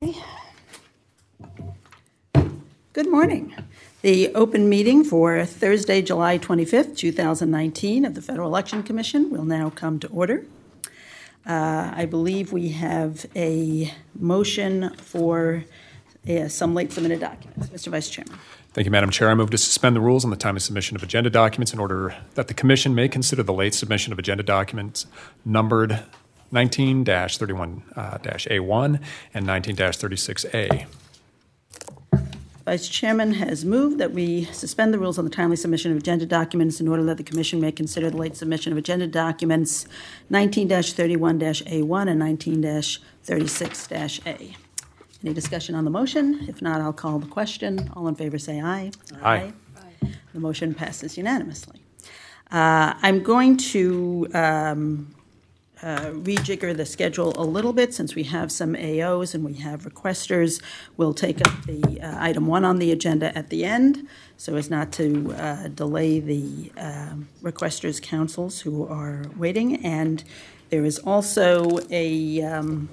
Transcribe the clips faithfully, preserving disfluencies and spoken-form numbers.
Good morning. The open meeting for Thursday, July twenty-fifth, two thousand nineteen of the Federal Election Commission will now come to order. Uh, I believe we have a motion for uh, some late submitted documents. Mister Vice Chairman. Thank you, Madam Chair. I move to suspend the rules on the timely submission of agenda documents in order that the Commission may consider the late submission of agenda documents numbered nineteen dash thirty-one dash A one and nineteen dash thirty-six A. Vice Chairman has moved that we suspend the rules on the timely submission of agenda documents in order that the Commission may consider the late submission of agenda documents nineteen dash thirty-one dash A one and nineteen dash thirty-six dash A. Any discussion on the motion? If not, I'll call the question. All in favor say aye. Aye. Aye. The motion passes unanimously. Uh, I'm going to um, Uh, rejigger the schedule a little bit since we have some A Os and we have requesters. We'll take up the uh, item one on the agenda at the end so as not to uh, delay the uh, requesters' councils who are waiting. And there is also a um,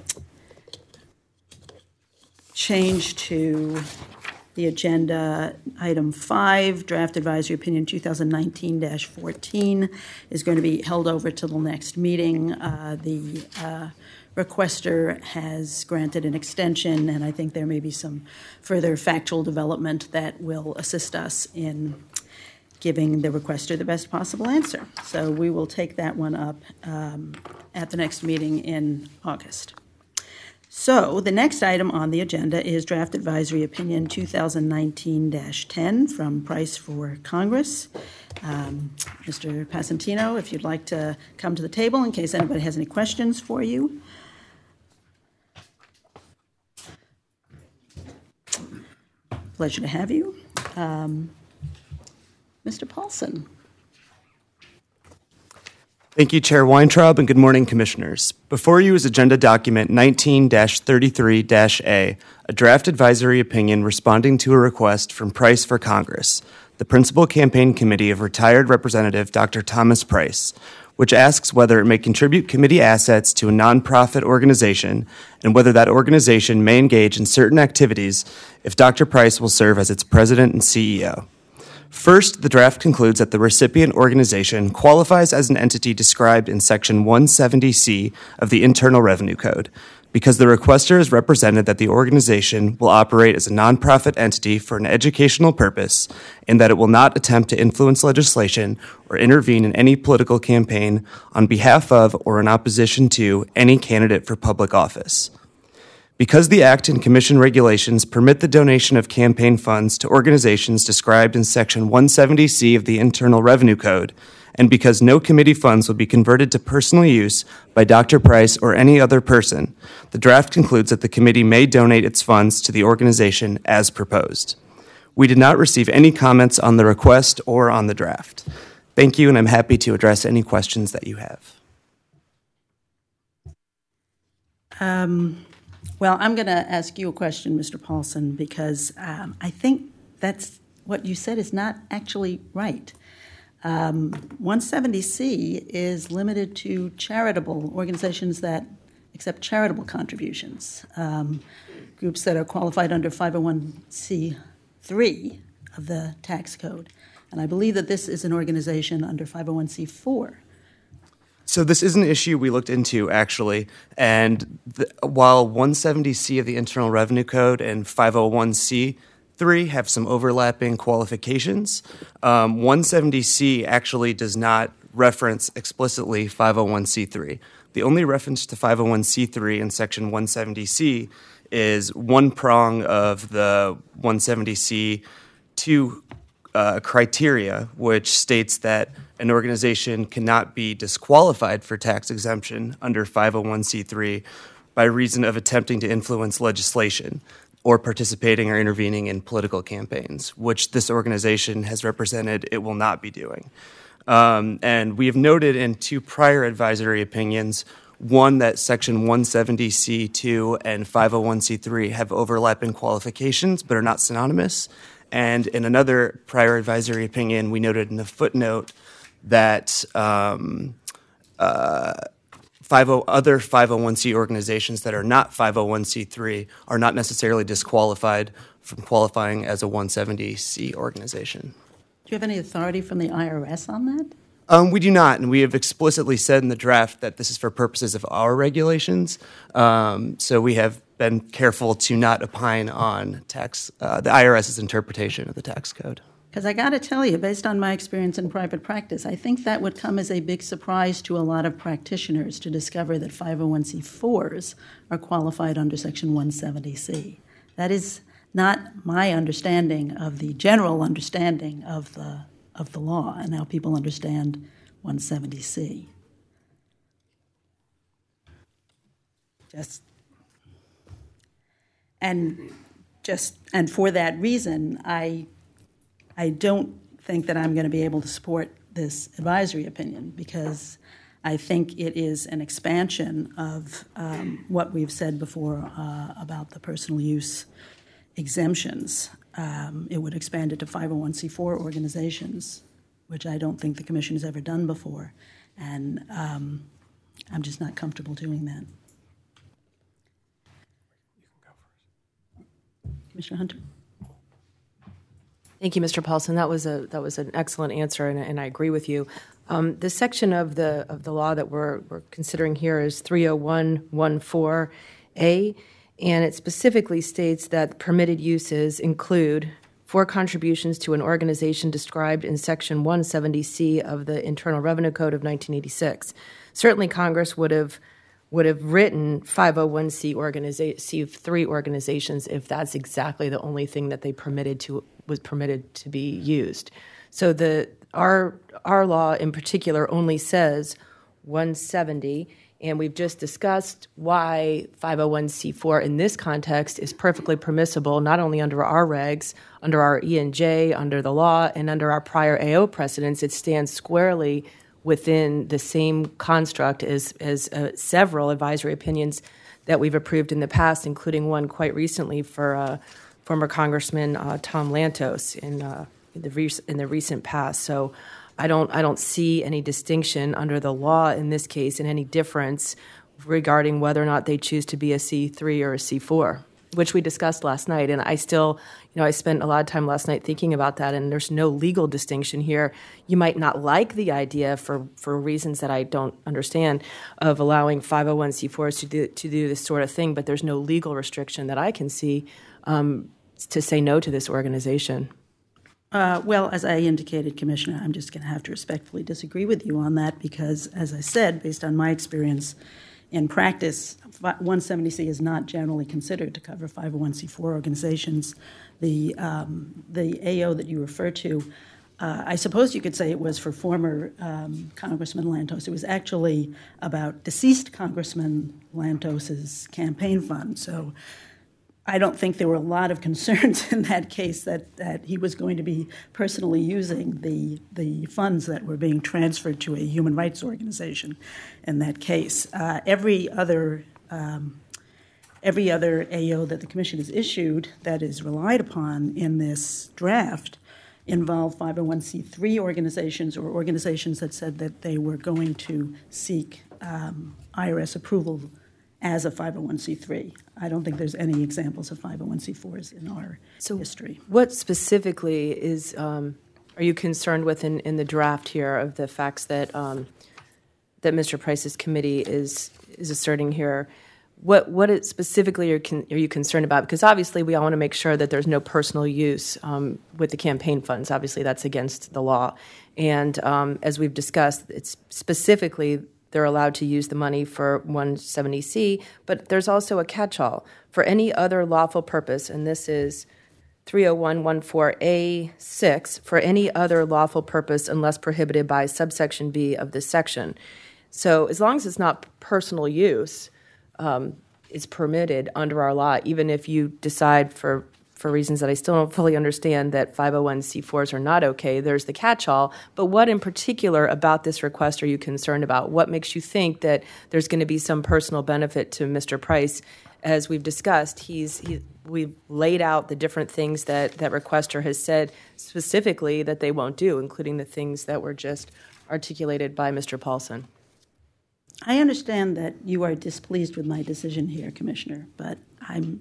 change to the agenda. Item five, draft advisory opinion twenty nineteen dash fourteen, is going to be held over till the next meeting. Uh, the uh, requester has granted an extension, and I think there may be some further factual development that will assist us in giving the requester the best possible answer. So we will take that one up um, at the next meeting in August. So the next item on the agenda is draft advisory opinion twenty nineteen dash ten from Price for Congress. Um, Mister Passantino, if you'd like to come to the table in case anybody has any questions for you. Pleasure to have you. Um, Mister Paulson. Thank you, Chair Weintraub, and good morning, Commissioners. Before you is Agenda Document nineteen dash thirty-three dash A, a draft advisory opinion responding to a request from Price for Congress, the Principal Campaign Committee of retired Representative Doctor Thomas Price, which asks whether it may contribute committee assets to a nonprofit organization and whether that organization may engage in certain activities if Doctor Price will serve as its president and C E O. First, the draft concludes that the recipient organization qualifies as an entity described in Section one seventy C of the Internal Revenue Code, because the requester has represented that the organization will operate as a nonprofit entity for an educational purpose and that it will not attempt to influence legislation or intervene in any political campaign on behalf of or in opposition to any candidate for public office. Because the Act and Commission regulations permit the donation of campaign funds to organizations described in Section one seventy C of the Internal Revenue Code, and because no committee funds will be converted to personal use by Doctor Price or any other person, the draft concludes that the committee may donate its funds to the organization as proposed. We did not receive any comments on the request or on the draft. Thank you, and I'm happy to address any questions that you have. Um. Well, I'm going to ask you a question, Mister Paulson, because um, I think that's what you said is not actually right. Um, one seventy C is limited to charitable organizations that accept charitable contributions, um, groups that are qualified under five oh one C three of the tax code. And I believe that this is an organization under five oh one C four. So this is an issue we looked into, actually, and the, while one seventy C of the Internal Revenue Code and five oh one C three have some overlapping qualifications, um, one seventy C actually does not reference explicitly five oh one C three. The only reference to five oh one C three in Section one seventy C is one prong of the one seventy C two uh, criteria, which states that an organization cannot be disqualified for tax exemption under five oh one C three by reason of attempting to influence legislation or participating or intervening in political campaigns, which this organization has represented it will not be doing. Um, and we have noted in two prior advisory opinions, one that Section one seventy C two and five oh one C three have overlapping qualifications but are not synonymous. And in another prior advisory opinion, we noted in a footnote that um, uh, five oh other five oh one c organizations that are not five oh one c three are not necessarily disqualified from qualifying as a one seventy C organization. Do you have any authority from the I R S on that? Um, we do not, and we have explicitly said in the draft that this is for purposes of our regulations. Um, so we have been careful to not opine on tax, uh, the IRS's interpretation of the tax code. Because I got to tell you, based on my experience in private practice, I think that would come as a big surprise to a lot of practitioners to discover that five oh one c fours are qualified under Section one seventy C. That is not my understanding of the general understanding of the of the law and how people understand one seventy C. Just and just and for that reason, I I don't think that I'm going to be able to support this advisory opinion because I think it is an expansion of um, what we've said before uh, about the personal use exemptions. Um, it would expand it to five oh one c four organizations, which I don't think the Commission has ever done before. And um, I'm just not comfortable doing that. Commissioner Hunter? Thank you, Mister Paulson. That was a that was an excellent answer, and, and I agree with you. Um, the section of the of the law that we're we're considering here is three oh one one four A, and it specifically states that permitted uses include for contributions to an organization described in Section one seventy C of the Internal Revenue Code of nineteen eighty-six. Certainly, Congress would have would have written five oh one c organiza- C three organizations if that's exactly the only thing that they permitted to was permitted to be used. So the our our law in particular only says one seventy, and we've just discussed why five oh one c four in this context is perfectly permissible, not only under our regs, under our E and J, under the law, and under our prior A O precedents. It stands squarely within the same construct as, as uh, several advisory opinions that we've approved in the past, including one quite recently for uh, former Congressman uh, Tom Lantos in, uh, in, the re- in the recent past. So I don't, I don't see any distinction under the law in this case and any difference regarding whether or not they choose to be a C three or a C four, which we discussed last night. And I still, you know, I spent a lot of time last night thinking about that, and there's no legal distinction here. You might not like the idea for, for reasons that I don't understand of allowing five oh one c fours to do, to do this sort of thing, but there's no legal restriction that I can see um, to say no to this organization. Uh, well, as I indicated, Commissioner, I'm just going to have to respectfully disagree with you on that because, as I said, based on my experience in practice, one seventy C is not generally considered to cover five oh one c four organizations. The um, the A O that you refer to, uh, I suppose you could say it was for former um, Congressman Lantos. It was actually about deceased Congressman Lantos's campaign fund. So I don't think there were a lot of concerns in that case that, that he was going to be personally using the the funds that were being transferred to a human rights organization in that case. Uh, every other um, every other A O that the Commission has issued that is relied upon in this draft involve five oh one c three organizations or organizations that said that they were going to seek um, I R S approval as a five oh one c three. I don't think there's any examples of five oh one c fours in our so history. What specifically is um, are you concerned with in, in the draft here of the facts that um, that Mister Price's committee is is asserting here? What what it specifically are, con- are you concerned about? Because obviously we all want to make sure that there's no personal use um, with the campaign funds. Obviously that's against the law. And um, as we've discussed, it's specifically they're allowed to use the money for one seventy C, but there's also a catch-all for any other lawful purpose, and this is three oh one one four A six, for any other lawful purpose unless prohibited by subsection B of this section. So as long as it's not personal use, um, it's permitted under our law, even if you decide for for reasons that I still don't fully understand that five oh one c fours are not okay. There's the catch-all. But what in particular about this request are you concerned about? What makes you think that there's going to be some personal benefit to Mister Price? As we've discussed, he's he, we've laid out the different things that that requester has said specifically that they won't do, including the things that were just articulated by Mister Paulson. I understand that you are displeased with my decision here, Commissioner, but I'm.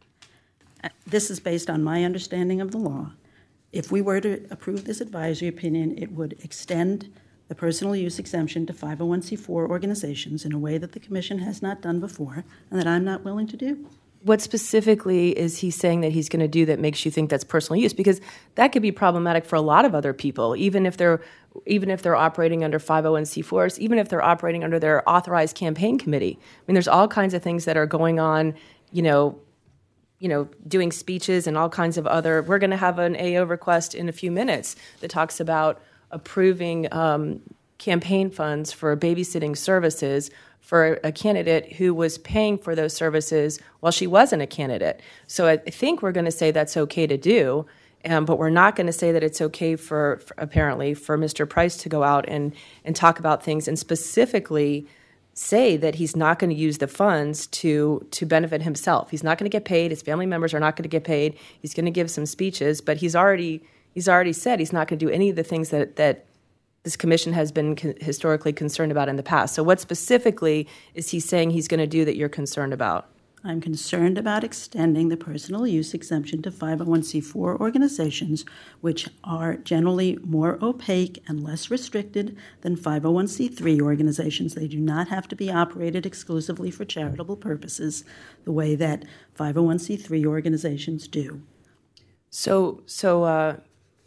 This is based on my understanding of the law. If we were to approve this advisory opinion, it would extend the personal use exemption to five oh one c four organizations in a way that the Commission has not done before and that I'm not willing to do. What specifically is he saying that he's going to do that makes you think that's personal use? Because that could be problematic for a lot of other people, even if they're even if they're operating under five oh one c fours, even if they're operating under their authorized campaign committee. I mean, there's all kinds of things that are going on, you know, you know, doing speeches and all kinds of other. We're going to have an A O request in a few minutes that talks about approving um, campaign funds for babysitting services for a candidate who was paying for those services while she wasn't a candidate. So I think we're going to say that's okay to do, um, but we're not going to say that it's okay for, for, apparently, for Mister Price to go out and, and talk about things and specifically say that he's not going to use the funds to to benefit himself. He's not going to get paid. His family members are not going to get paid. He's going to give some speeches, but he's already he's already said he's not going to do any of the things that that this commission has been con- historically concerned about in the past. So what specifically is he saying he's going to do that you're concerned about? I'm concerned about extending the personal use exemption to five oh one c four organizations, which are generally more opaque and less restricted than five oh one c three organizations. They do not have to be operated exclusively for charitable purposes the way that five oh one c three organizations do. So, so uh,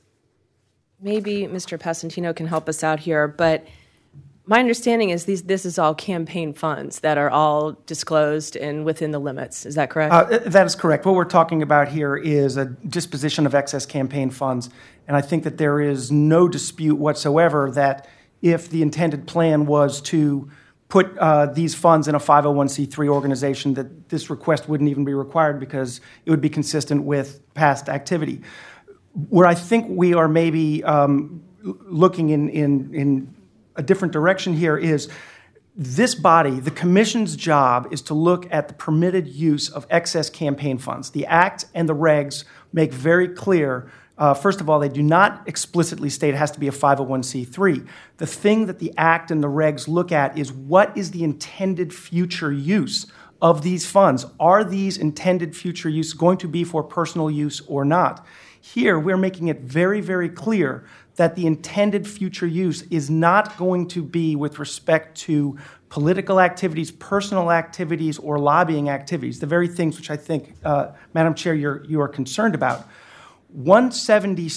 maybe Mister Passantino can help us out here, but my understanding is these, this is all campaign funds that are all disclosed and within the limits. Is that correct? Uh, that is correct. What we're talking about here is a disposition of excess campaign funds, and I think that there is no dispute whatsoever that if the intended plan was to put uh, these funds in a five oh one c three organization, that this request wouldn't even be required because it would be consistent with past activity. Where I think we are maybe um, looking in, in, in a different direction here is this body, the commission's job is to look at the permitted use of excess campaign funds. The Act and the regs make very clear, uh, first of all, they do not explicitly state it has to be a five oh one c three. The thing that the Act and the regs look at is what is the intended future use of these funds. Are these intended future use going to be for personal use or not? Here, we're making it very, very clear that the intended future use is not going to be with respect to political activities, personal activities, or lobbying activities, the very things which I think, uh, Madam Chair, you're, you are concerned about. one seventy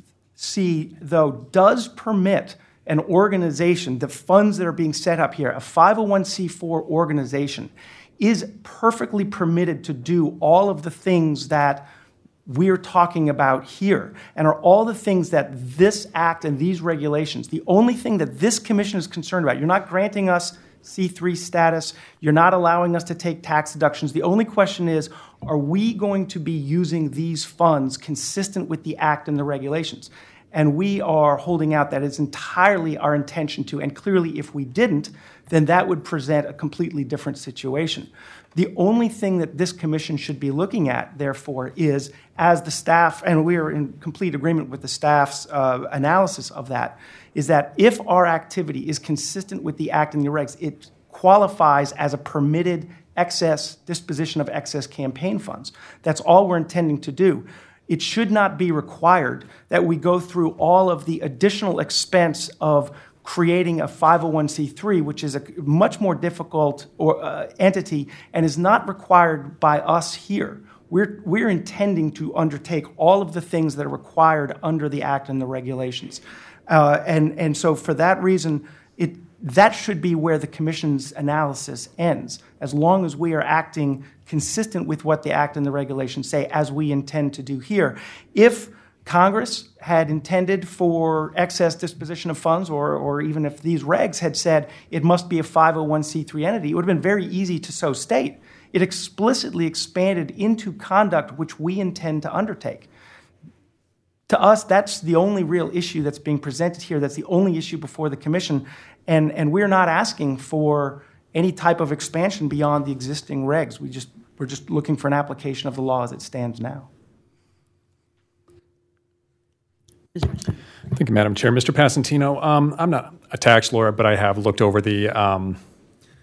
C, though, does permit an organization, the funds that are being set up here, a five oh one c four organization, is perfectly permitted to do all of the things that we're talking about here, and are all the things that this act and these regulations, the only thing that this commission is concerned about, you're not granting us C three status, you're not allowing us to take tax deductions. The only question is, are we going to be using these funds consistent with the act and the regulations? And we are holding out that it's entirely our intention to, and clearly if we didn't, then that would present a completely different situation. The only thing that this commission should be looking at, therefore, is as the staff, and we are in complete agreement with the staff's uh, analysis of that, is that if our activity is consistent with the act and the regs, it qualifies as a permitted excess disposition of excess campaign funds. That's all we're intending to do. It should not be required that we go through all of the additional expense of creating a five oh one c three, which is a much more difficult or, uh, entity and is not required by us here. We're, we're intending to undertake all of the things that are required under the Act and the regulations. Uh, and, and so for that reason, it, that should be where the Commission's analysis ends, as long as we are acting consistent with what the Act and the regulations say, as we intend to do here. If Congress had intended for excess disposition of funds, or, or even if these regs had said it must be a five oh one c three entity, it would have been very easy to so state. It explicitly expanded into conduct which we intend to undertake. To us, that's the only real issue that's being presented here. That's the only issue before the Commission. And, and we're not asking for any type of expansion beyond the existing regs. We just, we're just looking for an application of the law as it stands now. Thank you, Madam Chair. Mister Passantino, um, I'm not a tax lawyer, but I have looked over the um,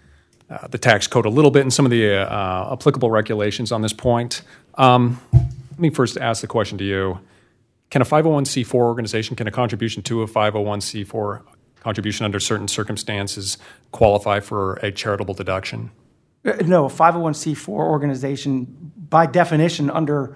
uh, the tax code a little bit and some of the uh, applicable regulations on this point. Um, let me first ask the question to you. Can a five oh one c four organization, can a contribution to a five oh one c four contribution under certain circumstances qualify for a charitable deduction? No, a five oh one c four organization, by definition, under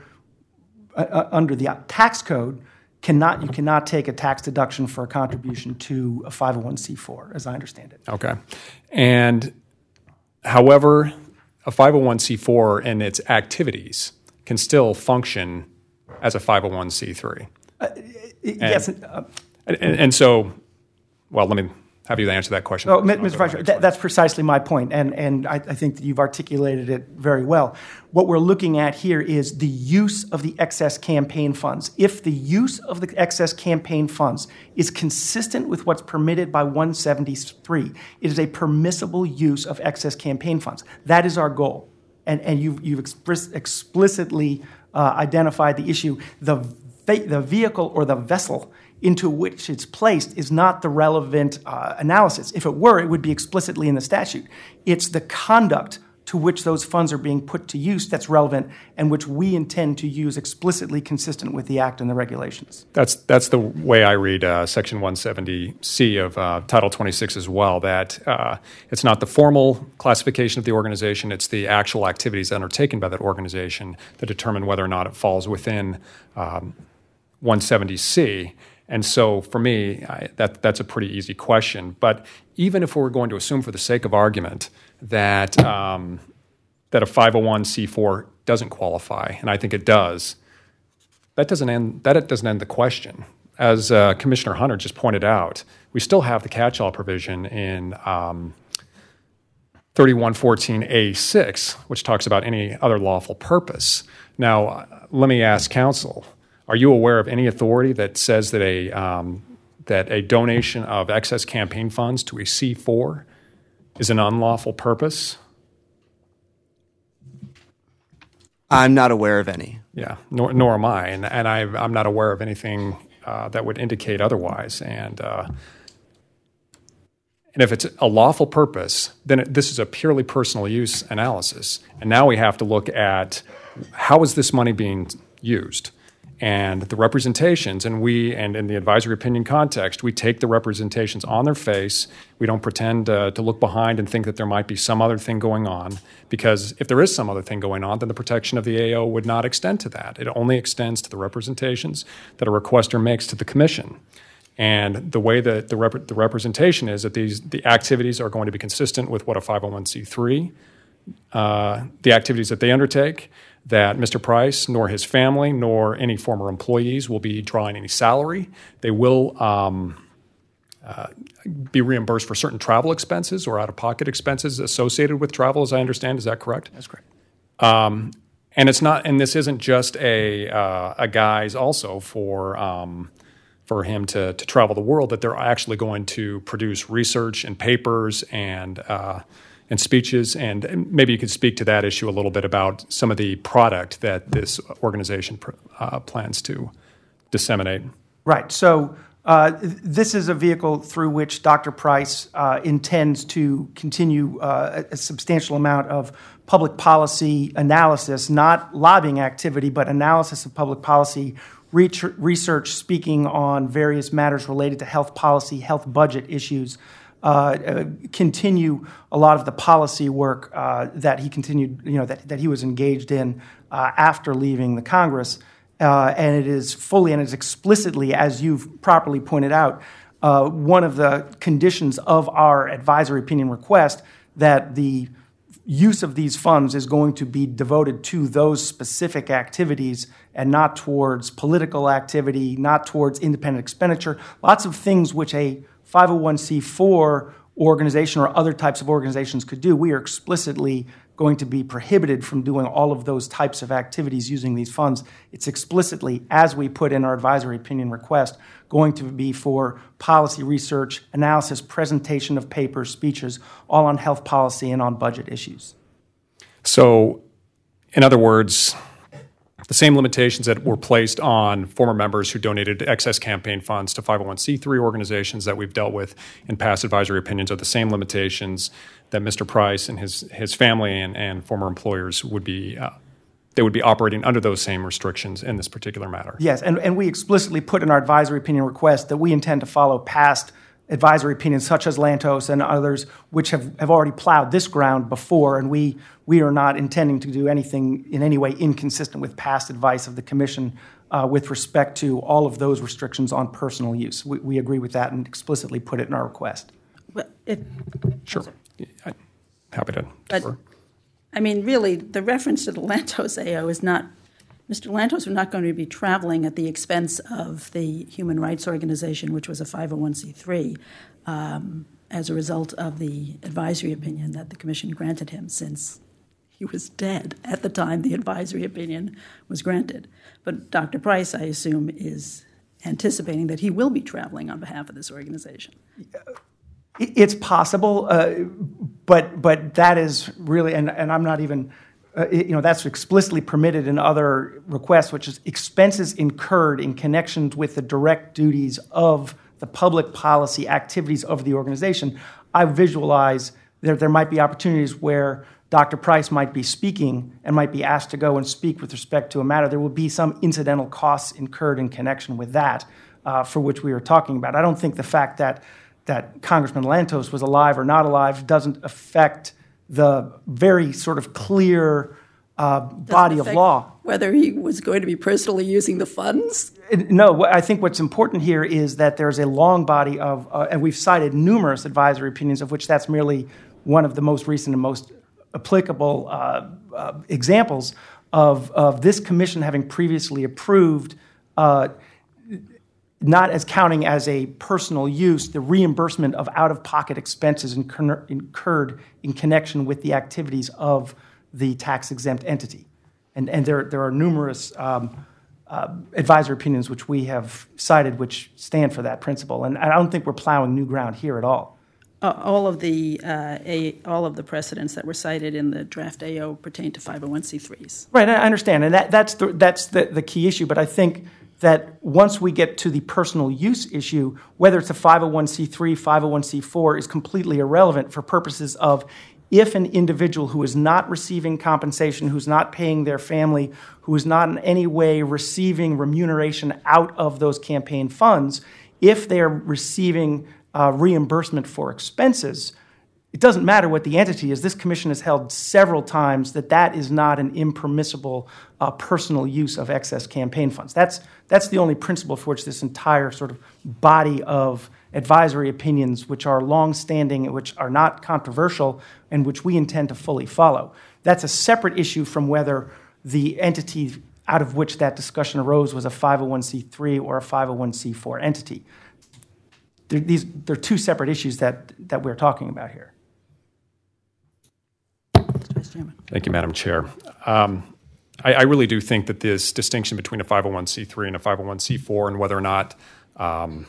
uh, under the tax code, cannot you cannot take a tax deduction for a contribution to a five oh one c four, as I understand it. Okay. And however, a five oh one c four and its activities can still function as a five oh one c three. Uh, yes. And, uh, and, and so, well, let me have you answer that question. Oh, Mister Vice Chair, that, that's precisely my point, and, and I, I think that you've articulated it very well. What we're looking at here is the use of the excess campaign funds. If the use of the excess campaign funds is consistent with what's permitted by one seventy-three, it is a permissible use of excess campaign funds. That is our goal, and, and you've, you've express, explicitly uh, identified the issue. The, the vehicle or the vessel into which it's placed is not the relevant uh, analysis. If it were, it would be explicitly in the statute. It's the conduct to which those funds are being put to use that's relevant and which we intend to use explicitly consistent with the Act and the regulations. That's that's the way I read uh, Section one seventy C of uh, Title twenty-six as well, that uh, it's not the formal classification of the organization, it's the actual activities undertaken by that organization that determine whether or not it falls within um, one seventy C. And so for me, I, that that's a pretty easy question. But even if we're going to assume for the sake of argument that um, that a five oh one c four doesn't qualify, and I think it does, that doesn't end that it doesn't end the question. As uh, Commissioner Hunter just pointed out, we still have the catch-all provision in um, thirty-one fourteen A six, which talks about any other lawful purpose. Now, let me ask counsel. Are you aware of any authority that says that a um, that a donation of excess campaign funds to a C four is an unlawful purpose? I'm not aware of any. Yeah, nor, nor am I, and and I, I'm not aware of anything uh, that would indicate otherwise. And uh, and if it's a lawful purpose, then it, this is a purely personal use analysis. And now we have to look at how is this money being used. And the representations, and we, and in the advisory opinion context, we take the representations on their face. We don't pretend uh, to look behind and think that there might be some other thing going on, because if there is some other thing going on, then the protection of the A O would not extend to that. It only extends to the representations that a requester makes to the commission. And the way that the, rep- the representation is that these the activities are going to be consistent with what a five oh one c three, uh, the activities that they undertake, that Mister Price, nor his family, nor any former employees will be drawing any salary. They will um, uh, be reimbursed for certain travel expenses or out-of-pocket expenses associated with travel, as I understand. Is that correct? That's correct. Um, and it's not, and this isn't just a uh, a guise also for um, for him to to travel the world. That they're actually going to produce research and papers and. Uh, and speeches, and maybe you could speak to that issue a little bit about some of the product that this organization uh, plans to disseminate. Right. So uh, this is a vehicle through which Doctor Price uh, intends to continue uh, a, a substantial amount of public policy analysis, not lobbying activity, but analysis of public policy, research speaking on various matters related to health policy, health budget issues, Uh, uh, continue a lot of the policy work uh, that he continued, you know, that, that he was engaged in uh, after leaving the Congress. Uh, and it is fully and is explicitly, as you've properly pointed out, uh, one of the conditions of our advisory opinion request that the use of these funds is going to be devoted to those specific activities and not towards political activity, not towards independent expenditure, lots of things which a five oh one c four organization or other types of organizations could do. We are explicitly going to be prohibited from doing all of those types of activities using these funds. It's explicitly, as we put in our advisory opinion request, going to be for policy research, analysis, presentation of papers, speeches, all on health policy and on budget issues. So, in other words, the same limitations that were placed on former members who donated excess campaign funds to five oh one c three organizations that we've dealt with in past advisory opinions are the same limitations that Mister Price and his his family and, and former employers would be uh, they would be operating under those same restrictions in this particular matter. Yes, and, and we explicitly put in our advisory opinion request that we intend to follow past advisory opinions such as Lantos and others which have, have already plowed this ground before, and we we are not intending to do anything in any way inconsistent with past advice of the Commission uh, with respect to all of those restrictions on personal use. We, we agree with that and explicitly put it in our request. But it, Sure. I'm happy to but, defer. I mean, really, the reference to the Lantos A O is not, Mister Lantos was not going to be traveling at the expense of the Human Rights Organization, which was a five oh one c three, um, as a result of the advisory opinion that the Commission granted him, since he was dead at the time the advisory opinion was granted. But Doctor Price, I assume, is anticipating that he will be traveling on behalf of this organization. It's possible, uh, but but that is really, and, and I'm not even, uh, you know, that's explicitly permitted in other requests, which is expenses incurred in connection with the direct duties of the public policy activities of the organization. I visualize that there might be opportunities where Doctor Price might be speaking and might be asked to go and speak with respect to a matter. There will be some incidental costs incurred in connection with that, uh, for which we are talking about. I don't think the fact that that Congressman Lantos was alive or not alive doesn't affect the very sort of clear uh, body of law. Whether he was going to be personally using the funds? No, I think what's important here is that there's a long body of, uh, and we've cited numerous advisory opinions, of which that's merely one of the most recent and most applicable uh, uh, examples of, of this commission having previously approved uh, not as counting as a personal use, the reimbursement of out-of-pocket expenses incur- incurred in connection with the activities of the tax-exempt entity. And, and there, there are numerous um, uh, advisory opinions which we have cited which stand for that principle. And I don't think we're plowing new ground here at all. Uh, all of the uh, a, all of the precedents that were cited in the draft A O pertain to five oh one c threes. Right, I understand. And that, that's, the, that's the, the key issue. But I think that once we get to the personal use issue, whether it's a five oh one c three, five oh one c four is completely irrelevant for purposes of if an individual who is not receiving compensation, who's not paying their family, who is not in any way receiving remuneration out of those campaign funds, if they're receiving uh, reimbursement for expenses, it doesn't matter what the entity is. This commission has held several times that that is not an impermissible uh, personal use of excess campaign funds. That's that's the only principle for which this entire sort of body of advisory opinions, which are long-standing, which are not controversial, and which we intend to fully follow. That's a separate issue from whether the entity out of which that discussion arose was a five oh one c three or a five oh one c four entity. They're, these, they're two separate issues that, that we're talking about here. Vice Chairman. Thank you, Madam Chair. Um, I, I really do think that this distinction between a five oh one c three and a five oh one c four and whether or not um,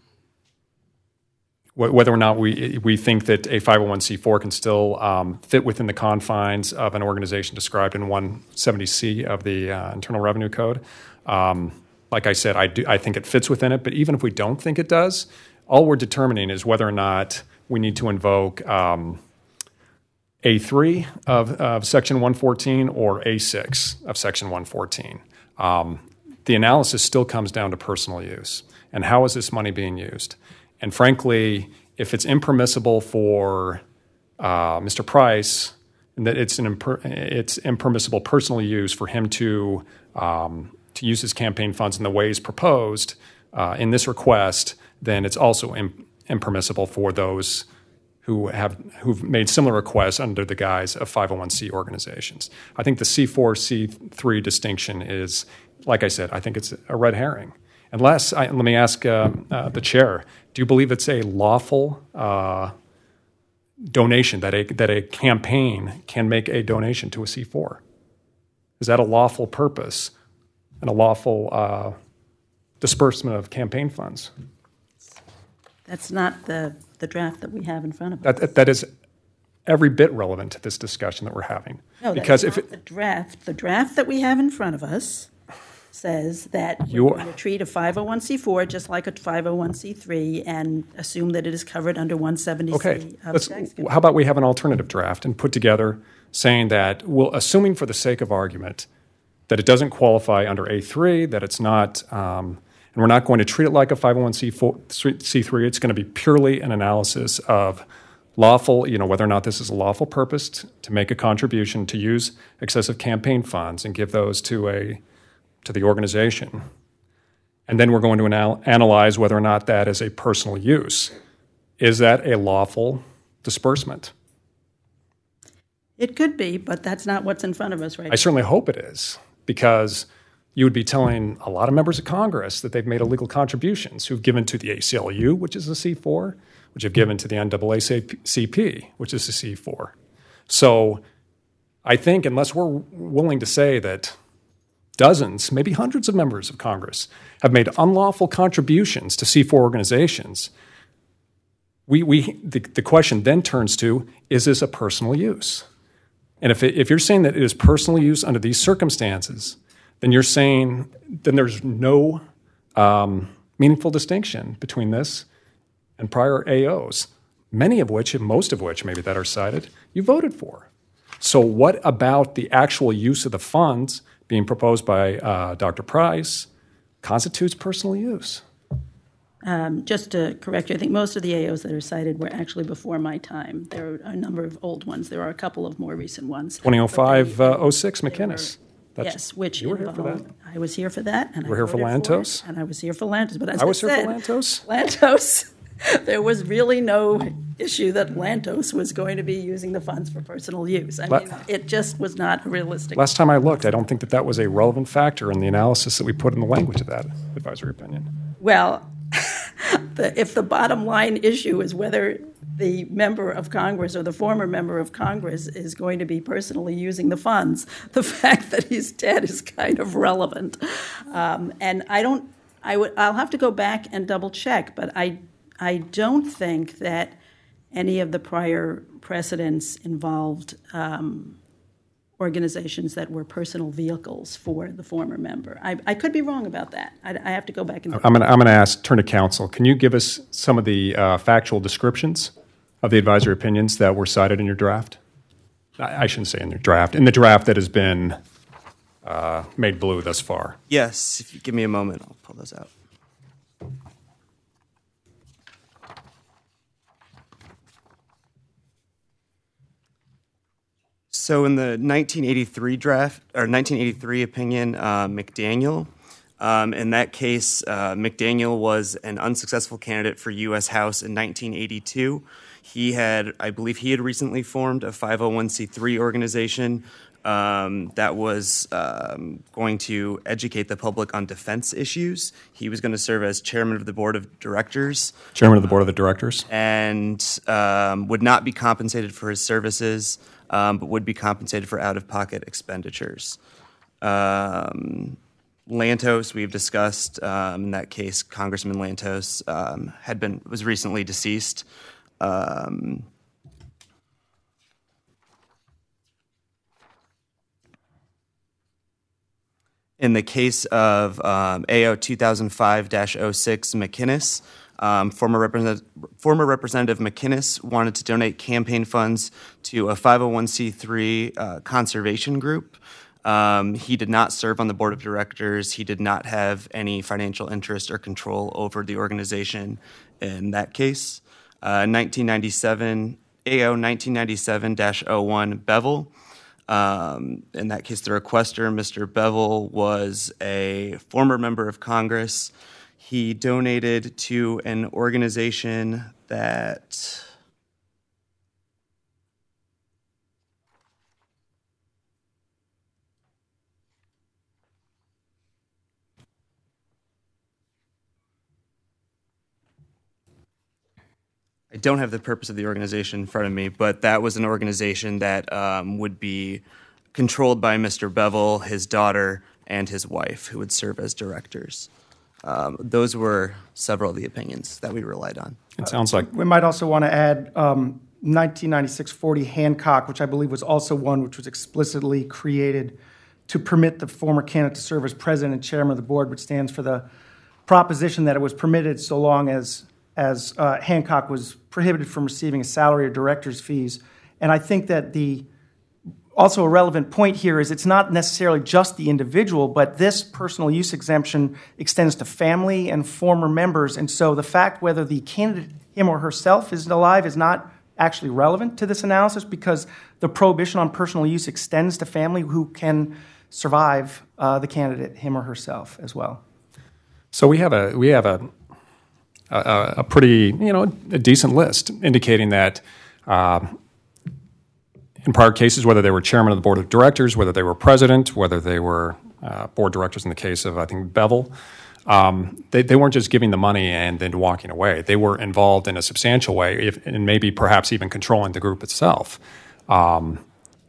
wh- whether or not we we think that a five oh one c four can still um, fit within the confines of an organization described in one seventy C of the uh, Internal Revenue Code. Um, like I said, I do I think it fits within it, but even if we don't think it does, all we're determining is whether or not we need to invoke um, A three of, of Section one fourteen or A six of Section one fourteen. Um, the analysis still comes down to personal use and how is this money being used. And frankly, if it's impermissible for uh, Mister Price, and that it's an imper- it's impermissible personal use for him to um, to use his campaign funds in the ways proposed uh, in this request, then it's also imp- impermissible for those who have who've made similar requests under the guise of five oh one c organizations. I think the C four C three distinction is, like I said, I think it's a red herring. Unless, I, let me ask uh, uh, the chair, do you believe it's a lawful uh, donation, that a, that a campaign can make a donation to a C four? Is that a lawful purpose and a lawful uh, disbursement of campaign funds? That's not the, the draft that we have in front of us. That, that is every bit relevant to this discussion that we're having. No, because that's if not it, the draft. The draft that we have in front of us says that You- we're going to treat a five oh one c four just like a five oh one c three and assume that it is covered under one seventy C Okay, of let's, the tax code. how about we have an alternative draft and put together saying that, well, assuming for the sake of argument that it doesn't qualify under A three, that it's not, um, and we're not going to treat it like a five oh one c three, it's going to be purely an analysis of lawful, you know, whether or not this is a lawful purpose t- to make a contribution, to use excessive campaign funds and give those to a to the organization. And then we're going to anal- analyze whether or not that is a personal use. Is that a lawful disbursement? It could be, but that's not what's in front of us right I now. certainly hope it is, because you would be telling a lot of members of Congress that they've made illegal contributions who've given to the A C L U, which is a C four, which have given to the N double A C P, which is a C four. So I think unless we're willing to say that dozens, maybe hundreds of members of Congress have made unlawful contributions to C four organizations, we, we, the, the question then turns to, is this a personal use? And if, it, if you're saying that it is personal use under these circumstances, then you're saying then there's no um, meaningful distinction between this and prior A Os, many of which, and most of which maybe that are cited, you voted for. So what about the actual use of the funds being proposed by uh, Doctor Price constitutes personal use? Um, just to correct you, I think most of the A Os that are cited were actually before my time. There are a number of old ones. There are a couple of more recent ones. twenty oh five But they- oh six McInnes. That's- Yes, which you were here for that. involved- I was here for that, and You were I here for voted Lantos? it, and I was here for Lantos. But as I I, was here said, for Lantos. Lantos, there was really no issue that Lantos was going to be using the funds for personal use. I La- mean, it just was not realistic. Last time I looked, I don't think that that was a relevant factor in the analysis that we put in the language of that advisory opinion. Well, the, if the bottom line issue is whether the member of Congress or the former member of Congress is going to be personally using the funds, the fact that he's dead is kind of relevant. Um, and I don't, I would, I'll have to go back and double check, but I, I don't think that any of the prior precedents involved um, organizations that were personal vehicles for the former member. I, I could be wrong about that. I, I have to go back and. I'm going to I'm going to ask, turn to counsel. Can you give us some of the uh, factual descriptions of the advisory opinions that were cited in your draft? I, I shouldn't say in your draft. In the draft that has been uh, made blue thus far. Yes, if you give me a moment, I'll pull those out. So in the nineteen eighty-three draft, or nineteen eighty-three opinion, uh, McDaniel, um, in that case, uh, McDaniel was an unsuccessful candidate for U S House in nineteen eighty-two. He had, I believe he had recently formed a five oh one c three organization um, that was um, going to educate the public on defense issues. He was going to serve as chairman of the board of directors. Chairman of the board of the directors. And um, would not be compensated for his services, um, but would be compensated for out-of-pocket expenditures. Um, Lantos, we've discussed. Um, in that case, Congressman Lantos um, had been was recently deceased. Um, in the case of um, A O two thousand five dash oh six McInnes, um, former, represent- former Representative McInnes wanted to donate campaign funds to a five oh one c three uh, conservation group. Um, he did not serve on the board of directors. He did not have any financial interest or control over the organization in that case. Uh, nineteen ninety-seven, A O nineteen ninety-seven dash oh one Bevel. Um, in that case, the requester, Mister Bevel, was a former member of Congress. He donated to an organization that I don't have the purpose of the organization in front of me, but that was an organization that um, would be controlled by Mister Bevel, his daughter, and his wife, who would serve as directors. Um, those were several of the opinions that we relied on. It sounds like We might also want to add um, nineteen ninety-six forty Hancock, which I believe was also one which was explicitly created to permit the former candidate to serve as president and chairman of the board, which stands for the proposition that it was permitted so long as, as uh, Hancock was prohibited from receiving a salary or director's fees. And I think that the also a relevant point here is it's not necessarily just the individual, but this personal use exemption extends to family and former members. And so the fact whether the candidate, him or herself, is alive is not actually relevant to this analysis, because the prohibition on personal use extends to family who can survive uh, the candidate, him or herself, as well. So we have a we have a a, a pretty you know a decent list indicating that uh, in prior cases, whether they were chairman of the board of directors, whether they were president, whether they were uh, board directors in the case of I think Bevel, um, they they weren't just giving the money and then walking away. They were involved in a substantial way, if, and maybe perhaps even controlling the group itself. Um,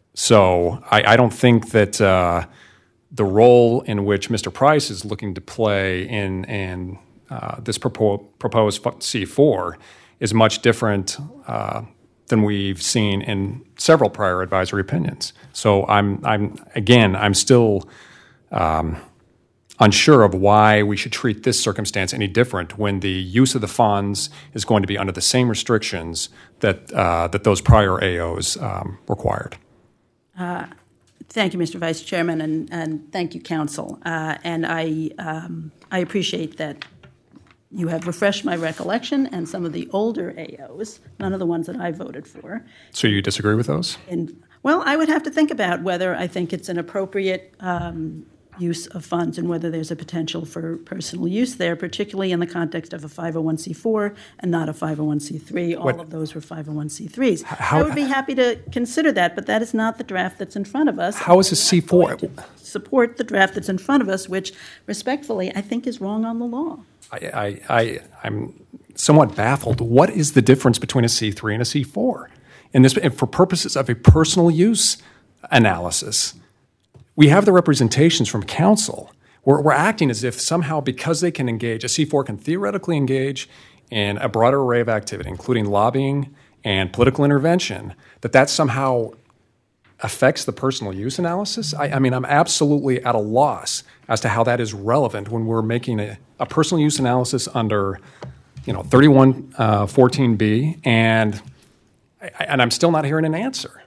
so I, I don't think that uh, the role in which Mister Price is looking to play in in uh, this propo- proposed C four is much different uh, than we've seen in several prior advisory opinions. So I'm I'm again I'm still um, unsure of why we should treat this circumstance any different when the use of the funds is going to be under the same restrictions that uh, that those prior A Os um, required. Uh, thank you, Mister Vice Chairman, and, and thank you, Council. Uh, and I um, I appreciate that you have refreshed my recollection, and some of the older A Os, none of the ones that I voted for. So you disagree with those? And well, I would have to think about whether I think it's an appropriate um, use of funds and whether there's a potential for personal use there, particularly in the context of a five oh one c four and not a five oh one c three. All what? of those were five oh one c threes. How, I would be happy to consider that, but that is not the draft that's in front of us. How is a C four? Support the draft that's in front of us, which, respectfully, I think is wrong on the law. I, I, I, I'm somewhat baffled. What is the difference between a C three and a C four? In this, for purposes of a personal use analysis, we have the representations from council. We're, we're acting as if somehow because they can engage, a C four can theoretically engage in a broader array of activity, including lobbying and political intervention, that that somehow affects the personal use analysis. I, I mean, I'm absolutely at a loss as to how that is relevant when we're making a, a personal use analysis under, you know, thirty-one fourteen B, and I, and I'm still not hearing an answer.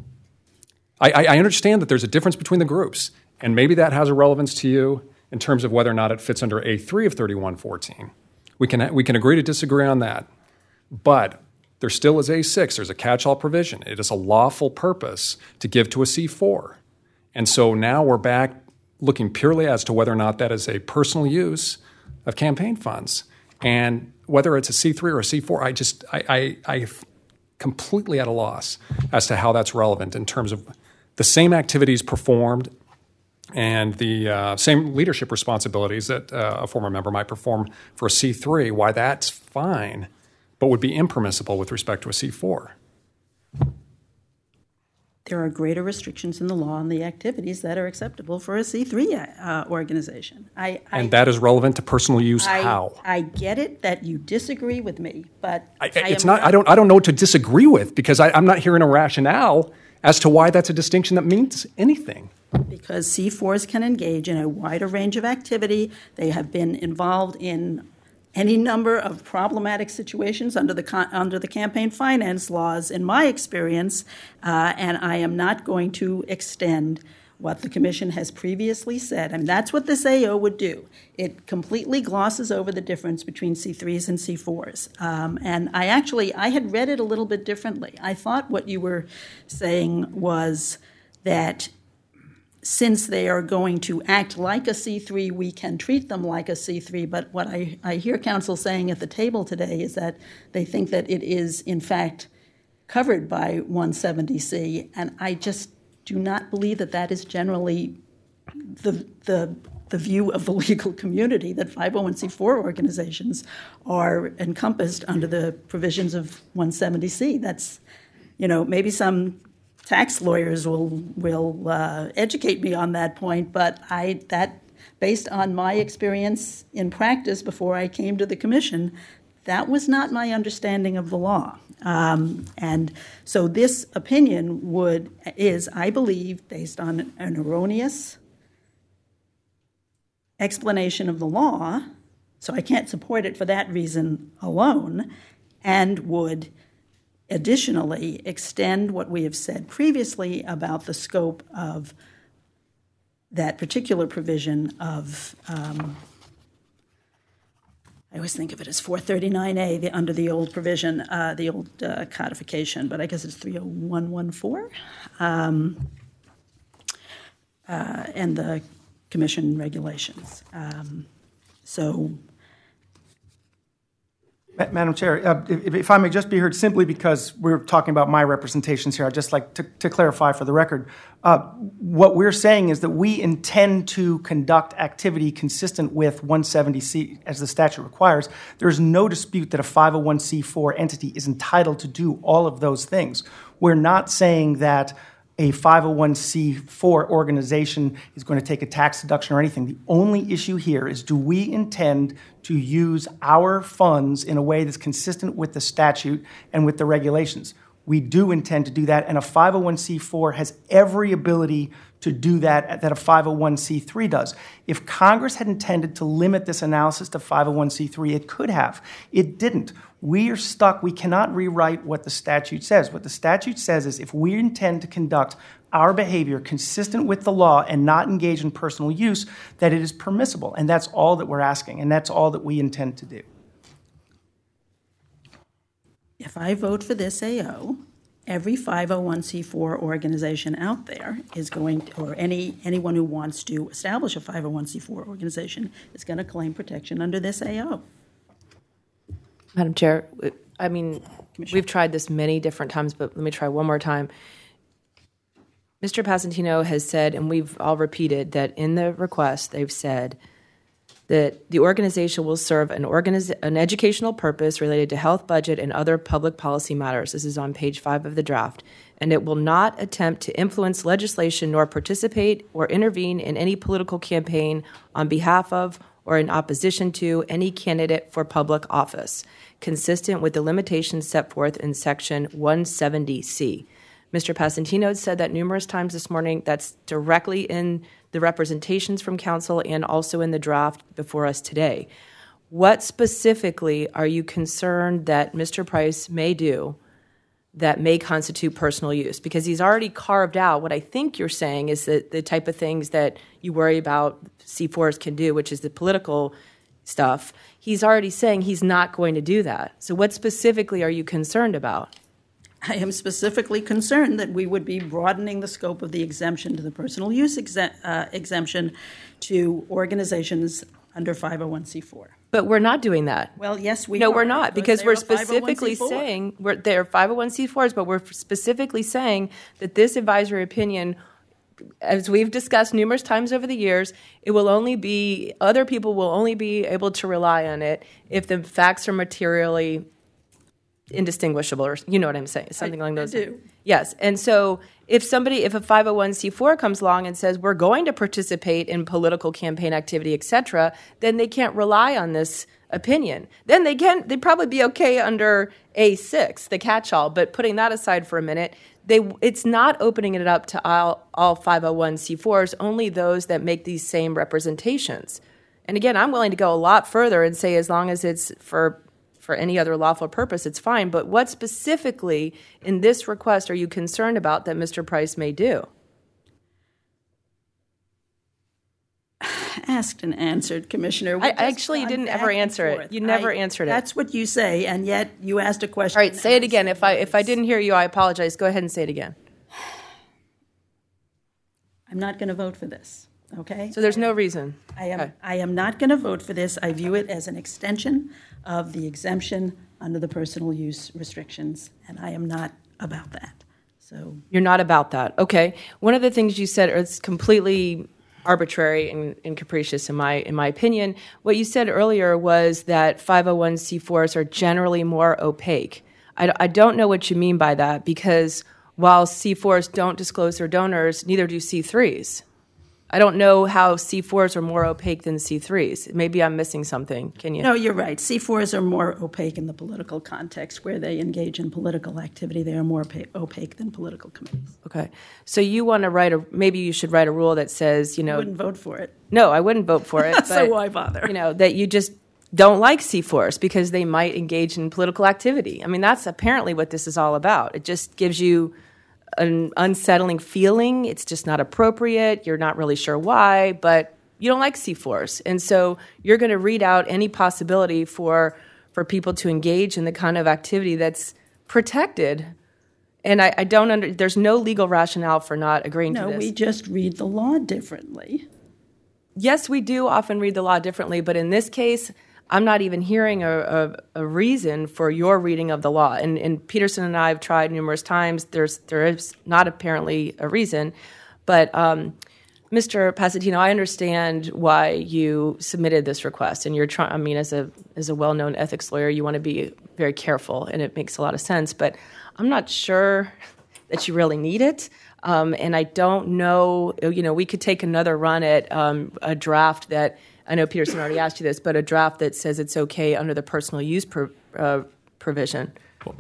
I, I understand that there's a difference between the groups, and maybe that has a relevance to you in terms of whether or not it fits under A three of thirty-one fourteen. We can we can agree to disagree on that, but there still is A six. There's a catch-all provision. It is a lawful purpose to give to a C four. And so now we're back looking purely as to whether or not that is a personal use of campaign funds. And whether it's a C three or a C four, I just, I, I, I completely at a loss as to how that's relevant in terms of the same activities performed and the uh, same leadership responsibilities that uh, a former member might perform for a C three, why that's fine, but would be impermissible with respect to a C four. There are greater restrictions in the law on the activities that are acceptable for a C three uh, organization. I, I, and that is relevant to personal use I, how? I get it that you disagree with me, but I, I it's am not. I don't. I don't know what to disagree with because I, I'm not hearing a rationale as to why that's a distinction that means anything. Because C fours can engage in a wider range of activity. They have been involved in any number of problematic situations under the con- under the campaign finance laws, in my experience, uh, and I am not going to extend what the Commission has previously said. I mean, that's what this A O would do. It completely glosses over the difference between C threes and C fours. Um, and I actually, I had read it a little bit differently. I thought what you were saying was that since they are going to act like a C three, we can treat them like a C three. But what I, I hear counsel saying at the table today is that they think that it is, in fact, covered by one seventy C. And I just do not believe that that is generally the, the, the view of the legal community, that five oh one c four organizations are encompassed under the provisions of one seventy C. That's, you know, maybe some tax lawyers will will uh, educate me on that point, but I that based on my experience in practice before I came to the Commission, that was not my understanding of the law. Um, and so this opinion would is, I believe, based on an erroneous explanation of the law, so I can't support it for that reason alone, and would additionally extend what we have said previously about the scope of that particular provision of, um, I always think of it as four thirty-nine A, the, under the old provision, uh, the old uh, codification, but I guess it's three oh one one four, um, uh, and the commission regulations. Um, so... Madam Chair, uh, if, if I may just be heard simply because we're talking about my representations here, I'd just like to, to clarify for the record. Uh, what we're saying is that we intend to conduct activity consistent with one seventy C as the statute requires. There's no dispute that a five oh one c four entity is entitled to do all of those things. We're not saying that a five oh one c four organization is going to take a tax deduction or anything. The only issue here is, do we intend to use our funds in a way that's consistent with the statute and with the regulations? We do intend to do that, and a five oh one c four has every ability to do that that a five oh one c three does. If Congress had intended to limit this analysis to five oh one c three, it could have. It didn't. We are stuck. We cannot rewrite what the statute says. What the statute says is if we intend to conduct our behavior consistent with the law and not engage in personal use, that it is permissible. And that's all that we're asking, and that's all that we intend to do. If I vote for this A O, every five oh one c four organization out there is going to, or any anyone who wants to establish a five oh one c four organization is going to claim protection under this A O. Madam Chair, I mean, we've tried this many different times, but let me try one more time. Mister Passantino has said, and we've all repeated, that in the request they've said that the organization will serve an, organiz- an educational purpose related to health, budget, and other public policy matters. This is on page five of the draft. And it will not attempt to influence legislation nor participate or intervene in any political campaign on behalf of or in opposition to any candidate for public office, consistent with the limitations set forth in Section one seventy C. Mister Passantino said that numerous times this morning. That's directly in the representations from counsel and also in the draft before us today. What specifically are you concerned that Mister Price may do that may constitute personal use? Because he's already carved out what I think you're saying is that the type of things that you worry about C fours can do, which is the political stuff. He's already saying he's not going to do that. So what specifically are you concerned about? I am specifically concerned that we would be broadening the scope of the exemption to the personal use exe- uh, exemption to organizations under five oh one c four. But we're not doing that. Well, yes, we no, are. we're not, because we're specifically five oh one c four. saying we're, they're five oh one c fours, but we're specifically saying that this advisory opinion, as we've discussed numerous times over the years, it will only be, other people will only be able to rely on it if the facts are materially indistinguishable, or you know what I'm saying, something I, along those I lines. do. Yes, and so if somebody, if a five oh one c four comes along and says we're going to participate in political campaign activity, et cetera, then they can't rely on this opinion. Then they can, they'd probably be okay under A six, the catch-all. But putting that aside for a minute, they it's not opening it up to all, all five oh one c fours, only those that make these same representations. And again, I'm willing to go a lot further and say as long as it's for for any other lawful purpose, it's fine. But what specifically in this request are you concerned about that Mister Price may do? Asked and answered, Commissioner. I actually didn't ever answer it. You never I, answered it. That's what you say, and yet you asked a question. All right, say it again. If I if I didn't hear you, I apologize. Go ahead and say it again. I'm not going to vote for this. Okay? So there's no reason. I am Okay. I am not going to vote for this. I view it as an extension of the exemption under the personal use restrictions, and I am not about that. So You're not about that. Okay. One of the things you said is completely arbitrary and, and capricious in my in my opinion. What you said earlier was that five oh one c fours are generally more opaque. I, I don't know what you mean by that, because while C fours don't disclose their donors, neither do C threes. I don't know how C fours are more opaque than C threes. Maybe I'm missing something. Can you? No, you're right. C fours are more opaque in the political context. Where they engage in political activity, they are more opa- opaque than political committees. Okay. So you want to write a, maybe you should write a rule that says, you know. I wouldn't vote for it. No, I wouldn't vote for it. But, So why bother? You know, that you just don't like C fours because they might engage in political activity. I mean, that's apparently what this is all about. It just gives you an unsettling feeling. It's just not appropriate. You're not really sure why, but you don't like C fours. And so you're going to read out any possibility for for people to engage in the kind of activity that's protected. And I, I don't under, there's no legal rationale for not agreeing No, to this. we just read the law differently. Yes, we do often read the law differently, but in this case, I'm not even hearing a, a, a reason for your reading of the law. And, and Peterson and I have tried numerous times. There's there is not apparently a reason. But um, Mister Pasatino, I understand why you submitted this request. And you're trying. I mean, as a as a well-known ethics lawyer, you want to be very careful, and it makes a lot of sense. But I'm not sure that you really need it. Um, and I don't know. You know, we could take another run at um, a draft that. I know Peterson already asked you this, but a draft that says it's okay under the personal use pro, uh, provision. Well,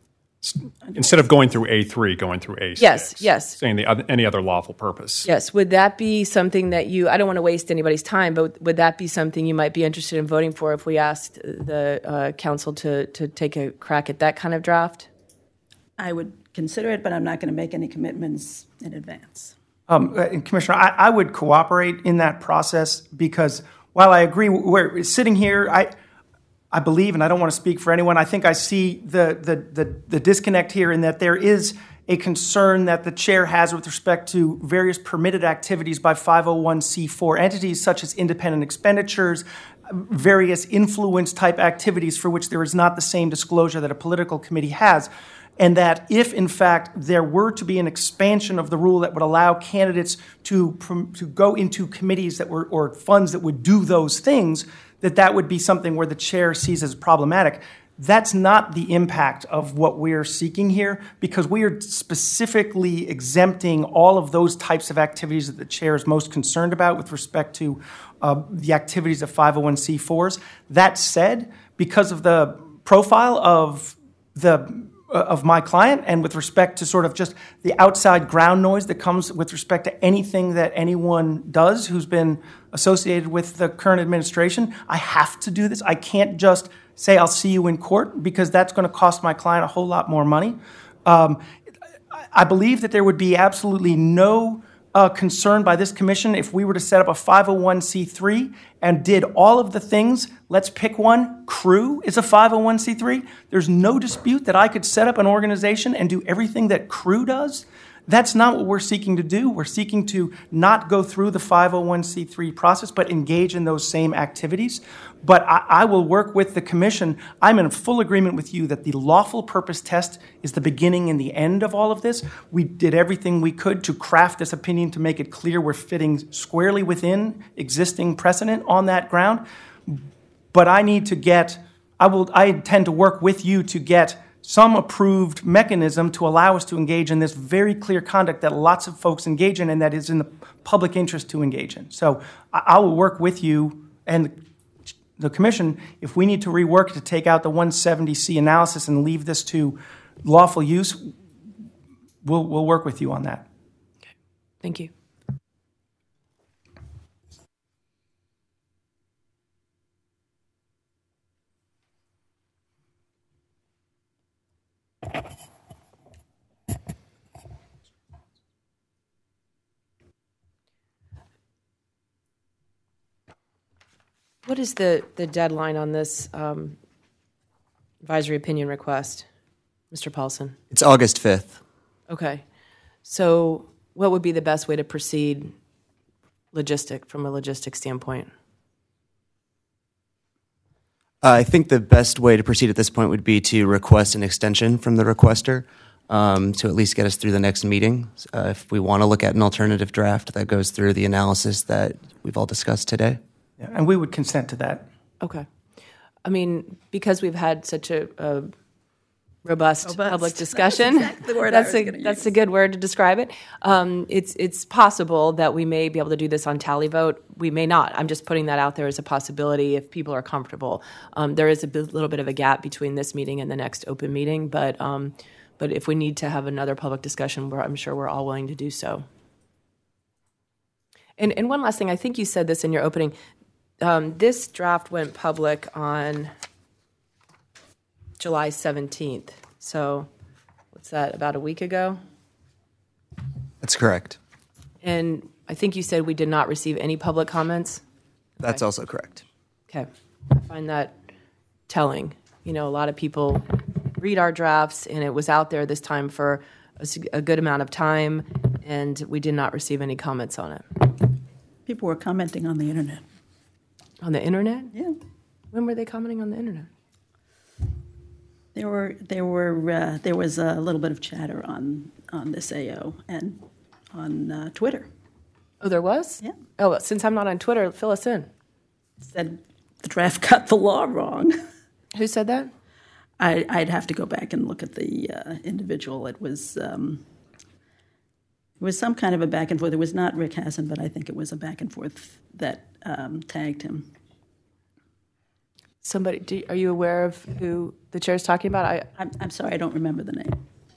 instead of going through A three, going through A six. Yes, yes. Saying the, other- any other lawful purpose. Yes. Would that be something that you, I don't want to waste anybody's time, but would that be something you might be interested in voting for if we asked the uh, council to, to take a crack at that kind of draft? I would consider it, but I'm not going to make any commitments in advance. Um, and Commissioner, I, I would cooperate in that process because while I agree, we're sitting here, I I believe, and I don't want to speak for anyone, I think I see the, the, the, the disconnect here in that there is a concern that the chair has with respect to various permitted activities by five oh one c four entities, such as independent expenditures, various influence-type activities for which there is not the same disclosure that a political committee has. And that if, in fact, there were to be an expansion of the rule that would allow candidates to to go into committees that were or funds that would do those things, that that would be something where the chair sees as problematic. That's not the impact of what we're seeking here, because we are specifically exempting all of those types of activities that the chair is most concerned about with respect to uh, the activities of five oh one c fours. That said, because of the profile of the of my client and with respect to sort of just the outside ground noise that comes with respect to anything that anyone does who's been associated with the current administration, I have to do this. I can't just say I'll see you in court because that's going to cost my client a whole lot more money. Um, I believe that there would be absolutely no uh, concern by this commission if we were to set up a five oh one c three and did all of the things. Let's pick one. Crew is a five oh one c three. There's no dispute that I could set up an organization and do everything that Crew does. That's not what we're seeking to do. We're seeking to not go through the five oh one c three process, but engage in those same activities. But I, I will work with the commission. I'm in full agreement with you that the lawful purpose test is the beginning and the end of all of this. We did everything we could to craft this opinion to make it clear we're fitting squarely within existing precedent on that ground. But I need to get, I will, I intend to work with you to get some approved mechanism to allow us to engage in this very clear conduct that lots of folks engage in and that is in the public interest to engage in. So I, I will work with you and the commission if we need to rework to take out the one seventy C analysis and leave this to lawful use. We'll, we'll work with you on that. Okay. Thank you. What is the, the deadline on this um, advisory opinion request, Mister Paulson? It's August fifth. Okay. So what would be the best way to proceed logistic, from a logistic standpoint? Uh, I think the best way to proceed at this point would be to request an extension from the requester um, to at least get us through the next meeting. Uh, if we want to look at an alternative draft that goes through the analysis that we've all discussed today. Yeah, and we would consent to that. Okay. I mean, because we've had such a, a robust, Robust. public That's discussion. exactly the word I that's was a gonna that's use. a good word to describe it. Um, it's it's possible that we may be able to do this on tally vote. We may not. I'm just putting that out there as a possibility if people are comfortable. Um, there is a bit, little bit of a gap between this meeting and the next open meeting, but um, but if we need to have another public discussion, we're, I'm sure we're all willing to do so. And and one last thing, I think you said this in your opening. Um, this draft went public on July seventeenth. So what's that, about a week ago? That's correct. And I think you said we did not receive any public comments? That's also correct. Okay. I find that telling. You know, a lot of people read our drafts, and it was out there this time for a, sig- a good amount of time, and we did not receive any comments on it. People were commenting on the internet. On the internet? Yeah. When were they commenting on the internet? There were there were uh, there was a little bit of chatter on on this A O and on uh, Twitter. Oh, there was? Yeah. Oh, since I'm not on Twitter, fill us in. Said the draft got the law wrong. Who said that? I, I'd have to go back and look at the uh, individual. It was um, it was some kind of a back and forth. It was not Rick Hassan, but I think it was a back and forth that um, tagged him. Somebody, do, are you aware of who the chair's talking about? I, I'm, I'm sorry, I don't remember the name.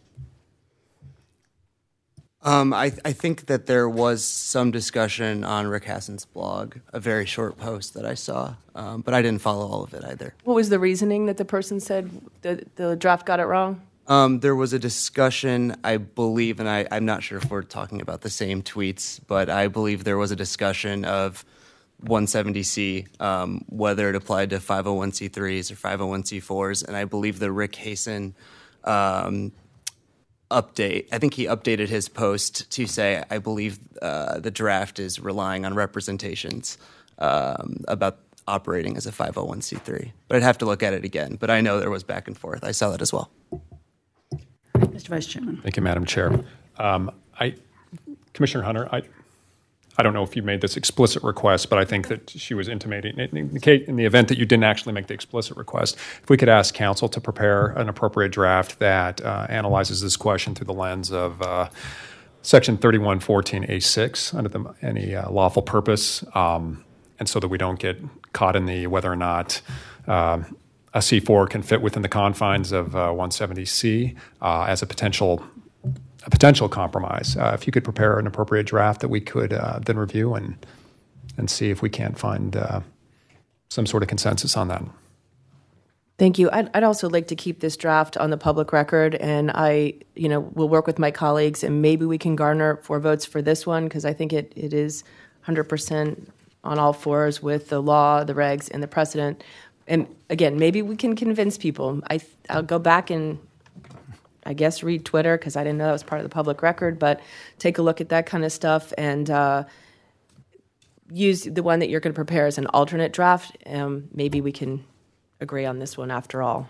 Um, I, I think that there was some discussion on Rick Hassan's blog, a very short post that I saw, um, but I didn't follow all of it either. what was the reasoning that the person said the, the draft got it wrong? Um, there was a discussion, I believe, and I, I'm not sure if we're talking about the same tweets, but I believe there was a discussion of one seventy C, um, whether it applied to five oh one c threes or five oh one c fours, and I believe the Rick Hassan um, update, I think he updated his post to say, I believe uh, the draft is relying on representations um, about operating as a five oh one c three. But I'd have to look at it again, but I know there was back and forth. I saw that as well. Mister Vice Chairman. Thank you, Madam Chair. Um, I, Commissioner Hunter, I, I don't know if you made this explicit request, but I think that she was intimating, in the, case, in the event that you didn't actually make the explicit request, if we could ask counsel to prepare an appropriate draft that uh, analyzes this question through the lens of uh, Section thirty-one fourteen A six, under the, any uh, lawful purpose, um, and so that we don't get caught in the whether or not uh, a C four can fit within the confines of uh, one seventy C uh, as a potential a potential compromise. Uh, if you could prepare an appropriate draft that we could uh, then review and and see if we can't find uh, some sort of consensus on that. Thank you. I'd, I'd also like to keep this draft on the public record, and I, you know, will work with my colleagues, and maybe we can garner four votes for this one because I think it, it is one hundred percent on all fours with the law, the regs, and the precedent. And again, maybe we can convince people. I, I'll go back and I guess read Twitter because I didn't know that was part of the public record, but take a look at that kind of stuff and uh, use the one that you're going to prepare as an alternate draft. Um, maybe we can agree on this one after all.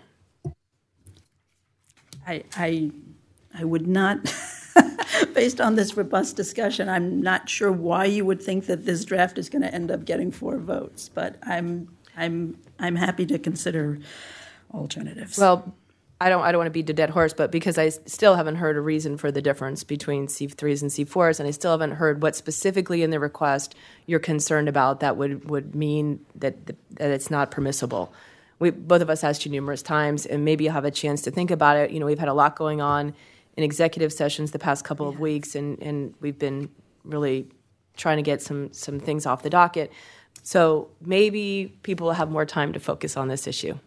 I, I, I would not, based on this robust discussion, I'm not sure why you would think that this draft is going to end up getting four votes, but I'm, I'm, I'm happy to consider alternatives. Well, I don't I don't want to beat a dead horse, but because I still haven't heard a reason for the difference between C threes and C fours, and I still haven't heard what specifically in the request you're concerned about that would, would mean that, the, that it's not permissible. We, both of us asked you numerous times, and maybe you'll have a chance to think about it. You know, we've had a lot going on in executive sessions the past couple of weeks, and, and we've been really trying to get some, some things off the docket. So maybe people will have more time to focus on this issue.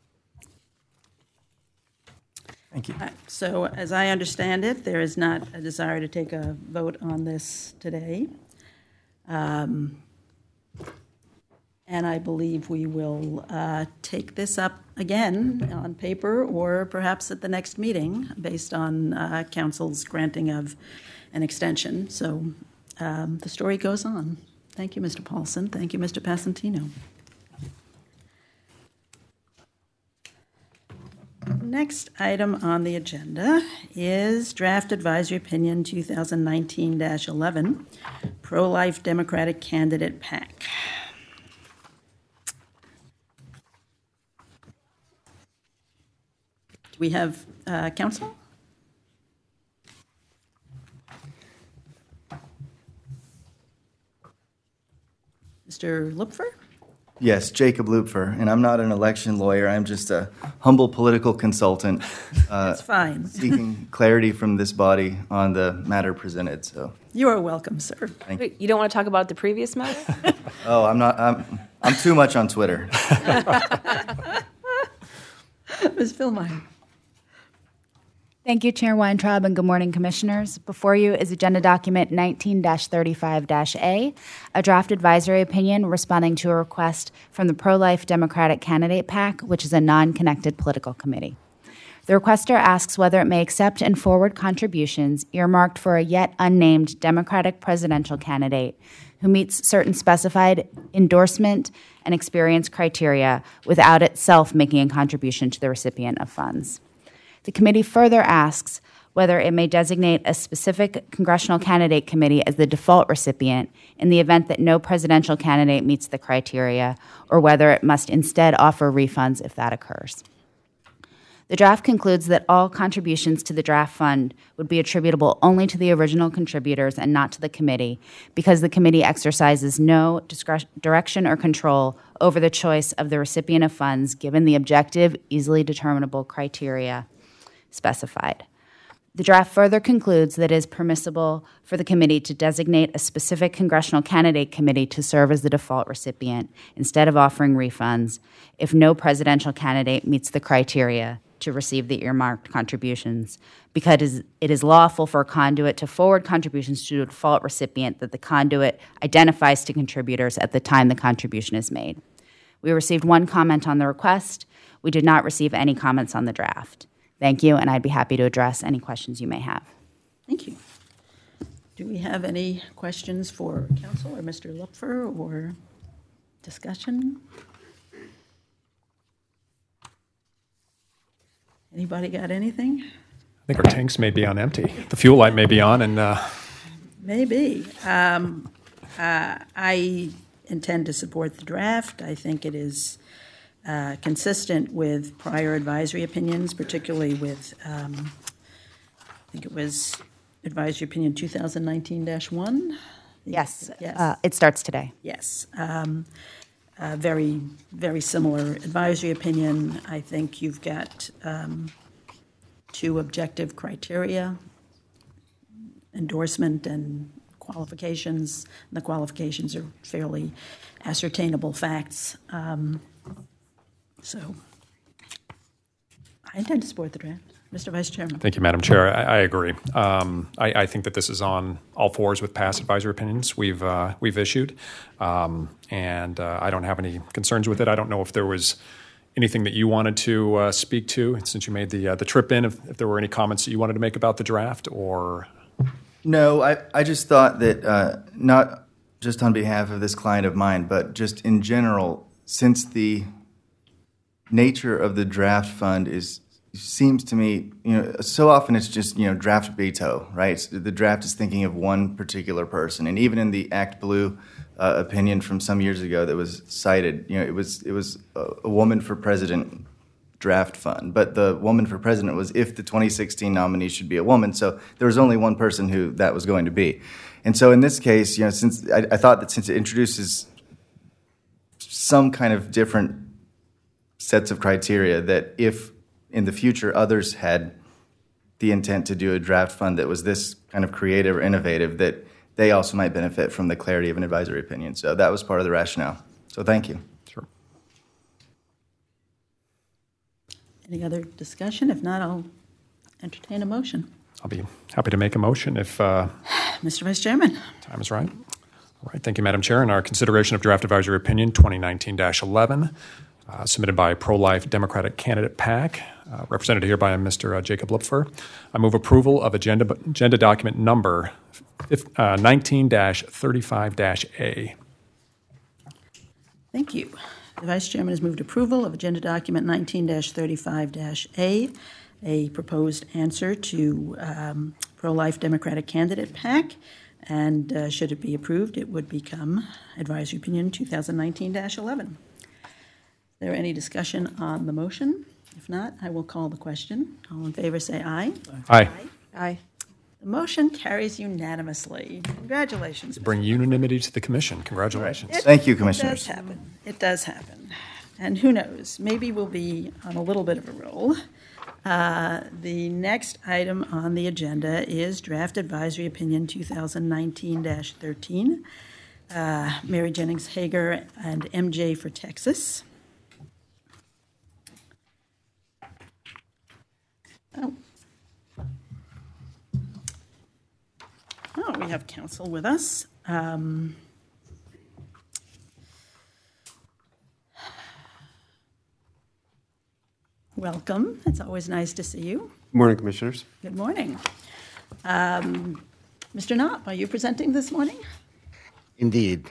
Thank you. Uh, So as I understand it, there is not a desire to take a vote on this today. Um, And I believe we will uh, take this up again on paper or perhaps at the next meeting based on uh, council's granting of an extension. So um, the story goes on. Thank you, Mister Paulson. Thank you, Mister Passantino. Next item on the agenda is Draft Advisory Opinion twenty nineteen dash eleven, Pro-Life Democratic Candidate PAC. Do we have uh, counsel? Mister Lupfer? Yes, Jacob Lupfer, and I'm not an election lawyer. I'm just a humble political consultant. Uh, That's fine. Seeking clarity from this body on the matter presented. So You are welcome, sir. thank Wait, you don't want to talk about the previous matter? Oh, I'm not. I'm. I'm too much on Twitter. Miz Philmeyer. Thank you, Chair Weintraub, and good morning, Commissioners. Before you is Agenda Document nineteen dash thirty-five dash A, a draft advisory opinion responding to a request from the Pro-Life Democratic Candidate PAC, which is a non-connected political committee. The requester asks whether it may accept and forward contributions earmarked for a yet unnamed Democratic presidential candidate who meets certain specified endorsement and experience criteria without itself making a contribution to the recipient of funds. The committee further asks whether it may designate a specific congressional candidate committee as the default recipient in the event that no presidential candidate meets the criteria, or whether it must instead offer refunds if that occurs. The draft concludes that all contributions to the draft fund would be attributable only to the original contributors and not to the committee, because the committee exercises no discretion, direction or control over the choice of the recipient of funds given the objective, easily determinable criteria specified. The draft further concludes that it is permissible for the committee to designate a specific congressional candidate committee to serve as the default recipient instead of offering refunds if no presidential candidate meets the criteria to receive the earmarked contributions, because it is lawful for a conduit to forward contributions to a default recipient that the conduit identifies to contributors at the time the contribution is made. We received one comment on the request. We did not receive any comments on the draft. Thank you, and I'd be happy to address any questions you may have. Thank you. Do we have any questions for counsel or Mister Lupfer or discussion? Anybody got anything? I think our tanks may be on empty. The fuel light may be on, and uh, Maybe. Um, uh, I intend to support the draft. I think it is uh, consistent with prior advisory opinions, particularly with, um, I think it was advisory opinion two thousand nineteen dash one. Yes, Yes. uh, it starts today. Yes. Um, uh, very, very similar advisory opinion. I think you've got um, two objective criteria, endorsement and qualifications. And the qualifications are fairly ascertainable facts. Um, so I intend to support the draft. Mister Vice Chairman. thank you, Madam Chair. I, I agree. Um, I, I think that this is on all fours with past advisory opinions we've uh, we've issued, um, and uh, I don't have any concerns with it. I don't know if there was anything that you wanted to uh, speak to since you made the uh, the trip in. If, if there were any comments that you wanted to make about the draft, or No, I, I just thought that uh, not just on behalf of this client of mine, but just in general, since the nature of the draft fund is seems to me, you know, so often it's just, you know, draft veto, right? The draft is thinking of one particular person, and even in the Act Blue uh, opinion from some years ago that was cited, you know, it was it was a, a woman for president draft fund, but the woman for president was if the twenty sixteen nominee should be a woman, so there was only one person who that was going to be. And so in this case, you know, since I, I thought that since it introduces some kind of different sets of criteria, that if in the future others had the intent to do a draft fund that was this kind of creative or innovative, that they also might benefit from the clarity of an advisory opinion. So that was part of the rationale. So thank you. sure. Any other discussion? If not, I'll entertain a motion. I'll be happy to make a motion if uh, Mister Vice Chairman. time is right. All right, thank you, Madam Chair. In our consideration of draft advisory opinion twenty nineteen dash eleven, uh, submitted by Pro-Life Democratic Candidate PAC, uh, represented here by Mister Uh, Jacob Lupfer, I move approval of agenda agenda document number uh, nineteen dash thirty-five dash A. Thank you. The Vice Chairman has moved approval of Agenda Document nineteen dash thirty-five dash A, a proposed answer to um, Pro-Life Democratic Candidate PAC, and uh, should it be approved, it would become Advisory Opinion two thousand nineteen dash eleven. Is there any discussion on the motion? If not, I will call the question. All in favor say aye. Aye. Aye. The motion carries unanimously. Congratulations. Bring unanimity to the commission. Congratulations. It- Thank you, It Commissioners. does happen. It does happen. And who knows, maybe we'll be on a little bit of a roll. Uh, The next item on the agenda is Draft Advisory Opinion twenty nineteen dash thirteen, uh, Mary Jennings Hager and M J for Texas. Oh. Oh, we have counsel with us. Um, Welcome. It's always nice to see you. Morning, Commissioners. Good morning. Um, Mister Knopp, are you presenting this morning? Indeed.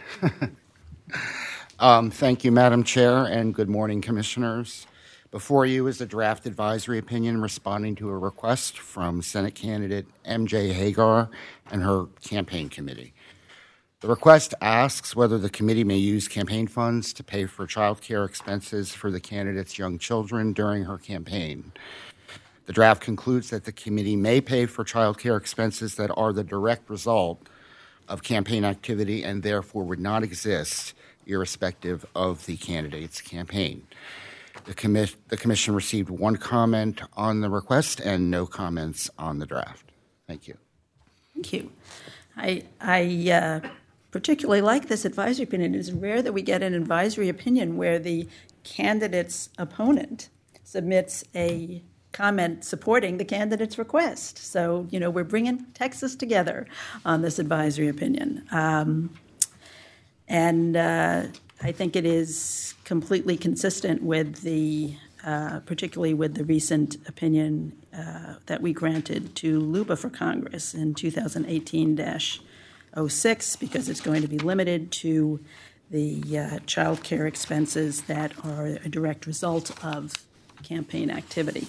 um, thank you, Madam Chair, and good morning, Commissioners. Before you is a draft advisory opinion responding to a request from Senate candidate M J Hagar and her campaign committee. The request asks whether the committee may use campaign funds to pay for child care expenses for the candidate's young children during her campaign. The draft concludes that the committee may pay for child care expenses that are the direct result of campaign activity and therefore would not exist irrespective of the candidate's campaign. The, commi- the Commission received one comment on the request and no comments on the draft. Thank you. Thank you. I, I uh, particularly like this advisory opinion. It is rare that we get an advisory opinion where the candidate's opponent submits a comment supporting the candidate's request. So, you know, we're bringing Texas together on this advisory opinion. Um, and uh, I think it is completely consistent with the, uh, particularly with the recent opinion uh, that we granted to Luba for Congress in two thousand eighteen dash oh six, because it's going to be limited to the uh, child care expenses that are a direct result of campaign activity.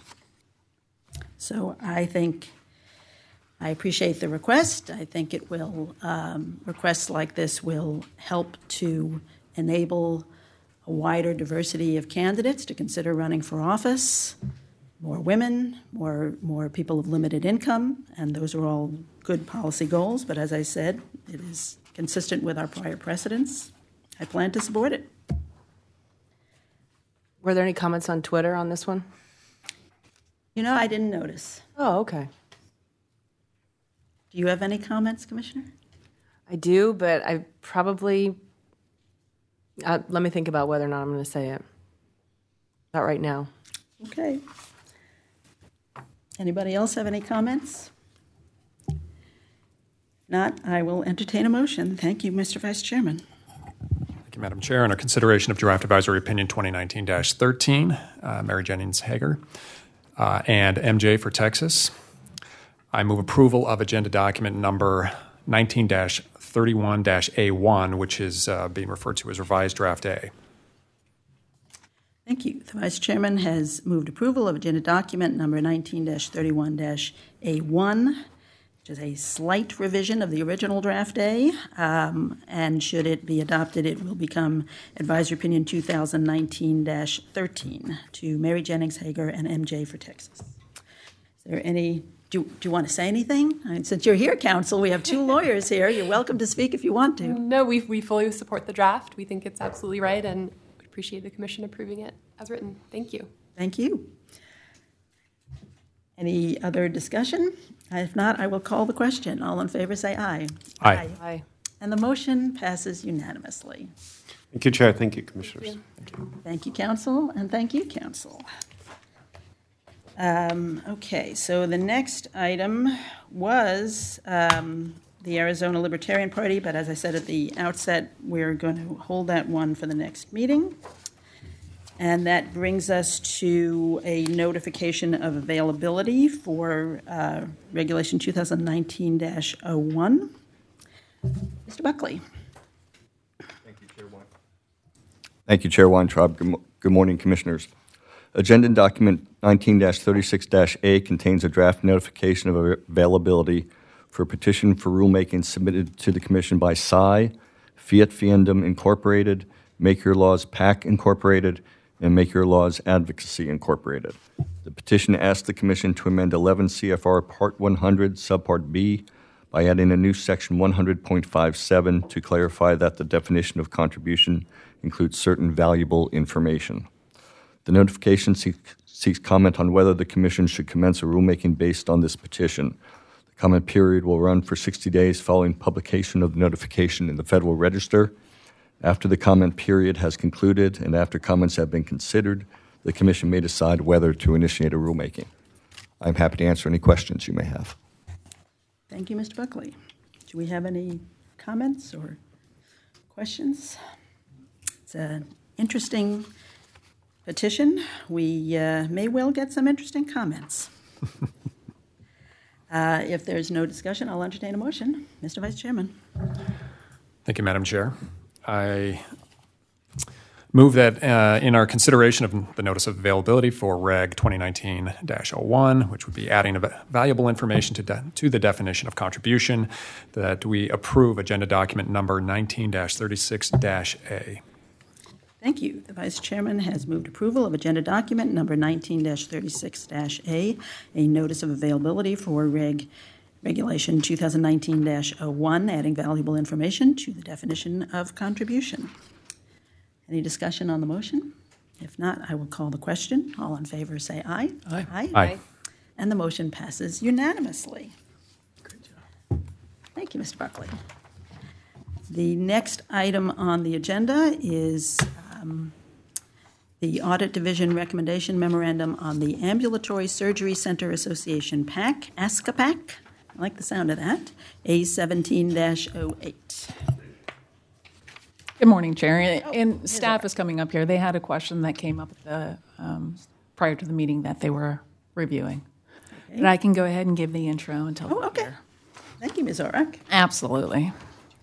So I think, I appreciate the request. I think it will, um, requests like this will help to enable a wider diversity of candidates to consider running for office, more women, more, more people of limited income, and those are all good policy goals. But as I said, it is consistent with our prior precedents. I plan to support it. Were there any comments on Twitter on this one? You know, I didn't notice. Oh, okay. Do you have any comments, Commissioner? I do, but I probably, uh, let me think about whether or not I'm going to say it. Not right now. Okay. Anybody else have any comments? If not, I will entertain a motion. Thank you, Mister Vice Chairman. Thank you, Madam Chair. Under consideration of Draft Advisory Opinion twenty nineteen dash thirteen, uh, Mary Jennings Hager uh, and M J for Texas, I move approval of agenda document number nineteen dash thirty-one dash A one, which is uh, being referred to as revised draft A. Thank you. The Vice Chairman has moved approval of agenda document number nineteen dash thirty-one dash A one, which is a slight revision of the original draft A, um, and should it be adopted, it will become Advisory Opinion two thousand nineteen dash thirteen to Mary Jennings Hager and M J for Texas. Is there any, do, do you want to say anything? I mean, since you're here, counsel, we have two lawyers here. You're welcome to speak if you want to. No, we, we fully support the draft. We think it's absolutely right, and we appreciate the Commission approving it as written. Thank you. Thank you. Any other discussion? If not, I will call the question. All in favor say aye. Aye. Aye. And the motion passes unanimously. Thank you, Chair. Thank you, Commissioners. Thank you. Thank you, counsel, and thank you, counsel. Um, okay, so the next item was um, the Arizona Libertarian Party, but as I said at the outset, we're going to hold that one for the next meeting. And that brings us to a notification of availability for uh, Regulation two thousand nineteen dash oh one. Mister Buckley. Thank you, Chair Weintraub. Thank you, Chair Weintraub. Good, mo- good morning, Commissioners. Agenda document nineteen dash thirty-six dash A contains a draft notification of availability for a petition for rulemaking submitted to the Commission by S I, Fiat Fiendum Incorporated, Make Your Laws PAC Incorporated, and Make Your Laws Advocacy Incorporated. The petition asks the Commission to amend eleven C F R Part one hundred, Subpart B, by adding a new Section one hundred point five seven to clarify that the definition of contribution includes certain valuable information. The notification seeks, seeks comment on whether the Commission should commence a rulemaking based on this petition. The comment period will run for sixty days following publication of the notification in the Federal Register. After the comment period has concluded and after comments have been considered, the Commission may decide whether to initiate a rulemaking. I'm happy to answer any questions you may have. Thank you, Mister Buckley. Do we have any comments or questions? It's an interesting petition. We uh, may well get some interesting comments. uh, if there's no discussion, I'll entertain a motion. Mister Vice Chairman. Thank you, Madam Chair. I move that uh, in our consideration of the notice of availability for Reg twenty nineteen dash oh one, which would be adding valuable information to, de- to the definition of contribution, that we approve agenda document number nineteen dash thirty-six dash A. Thank you. The Vice Chairman has moved approval of agenda document number nineteen dash thirty-six dash A, a notice of availability for Reg Regulation twenty nineteen dash oh one, adding valuable information to the definition of contribution. Any discussion on the motion? If not, I will call the question. All in favor say aye. Aye. Aye. Aye. And the motion passes unanimously. Good job. Thank you, Mister Buckley. The next item on the agenda is um, the Audit Division Recommendation Memorandum on the Ambulatory Surgery Center Association PAC, ASCAPAC. I like the sound of that. A seventeen dash oh eight. Good morning, Chair. Oh, and staff is coming up here. They had a question that came up at the, um, prior to the meeting that they were reviewing. Okay. But I can go ahead and give the intro until Oh, okay. Here. Thank you, Miz Orrock. Absolutely.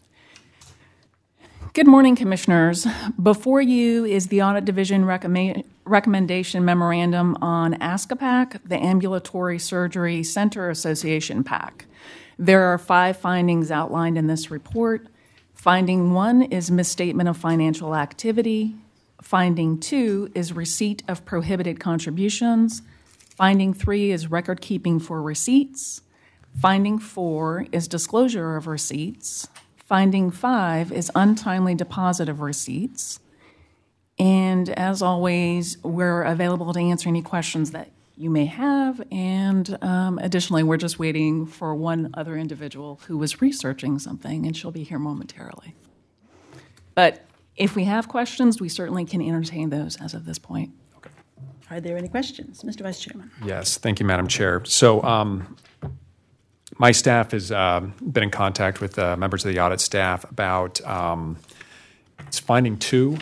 Good morning, Commissioners. Before you is the Audit Division recommend, Recommendation Memorandum on ASCAPAC, the Ambulatory Surgery Center Association PAC. There are five findings outlined in this report. Finding one is misstatement of financial activity. Finding two is receipt of prohibited contributions. Finding three is record keeping for receipts. Finding four is disclosure of receipts. Finding five is untimely deposit of receipts. And as always, we're available to answer any questions that you may have. And um, additionally, we're just waiting for one other individual who was researching something, and she'll be here momentarily. But if we have questions, we certainly can entertain those as of this point. Okay. Are there any questions? Mister Vice Chairman. Yes, thank you, Madam Chair. So um, my staff has uh, been in contact with uh, members of the audit staff about um, it's finding two.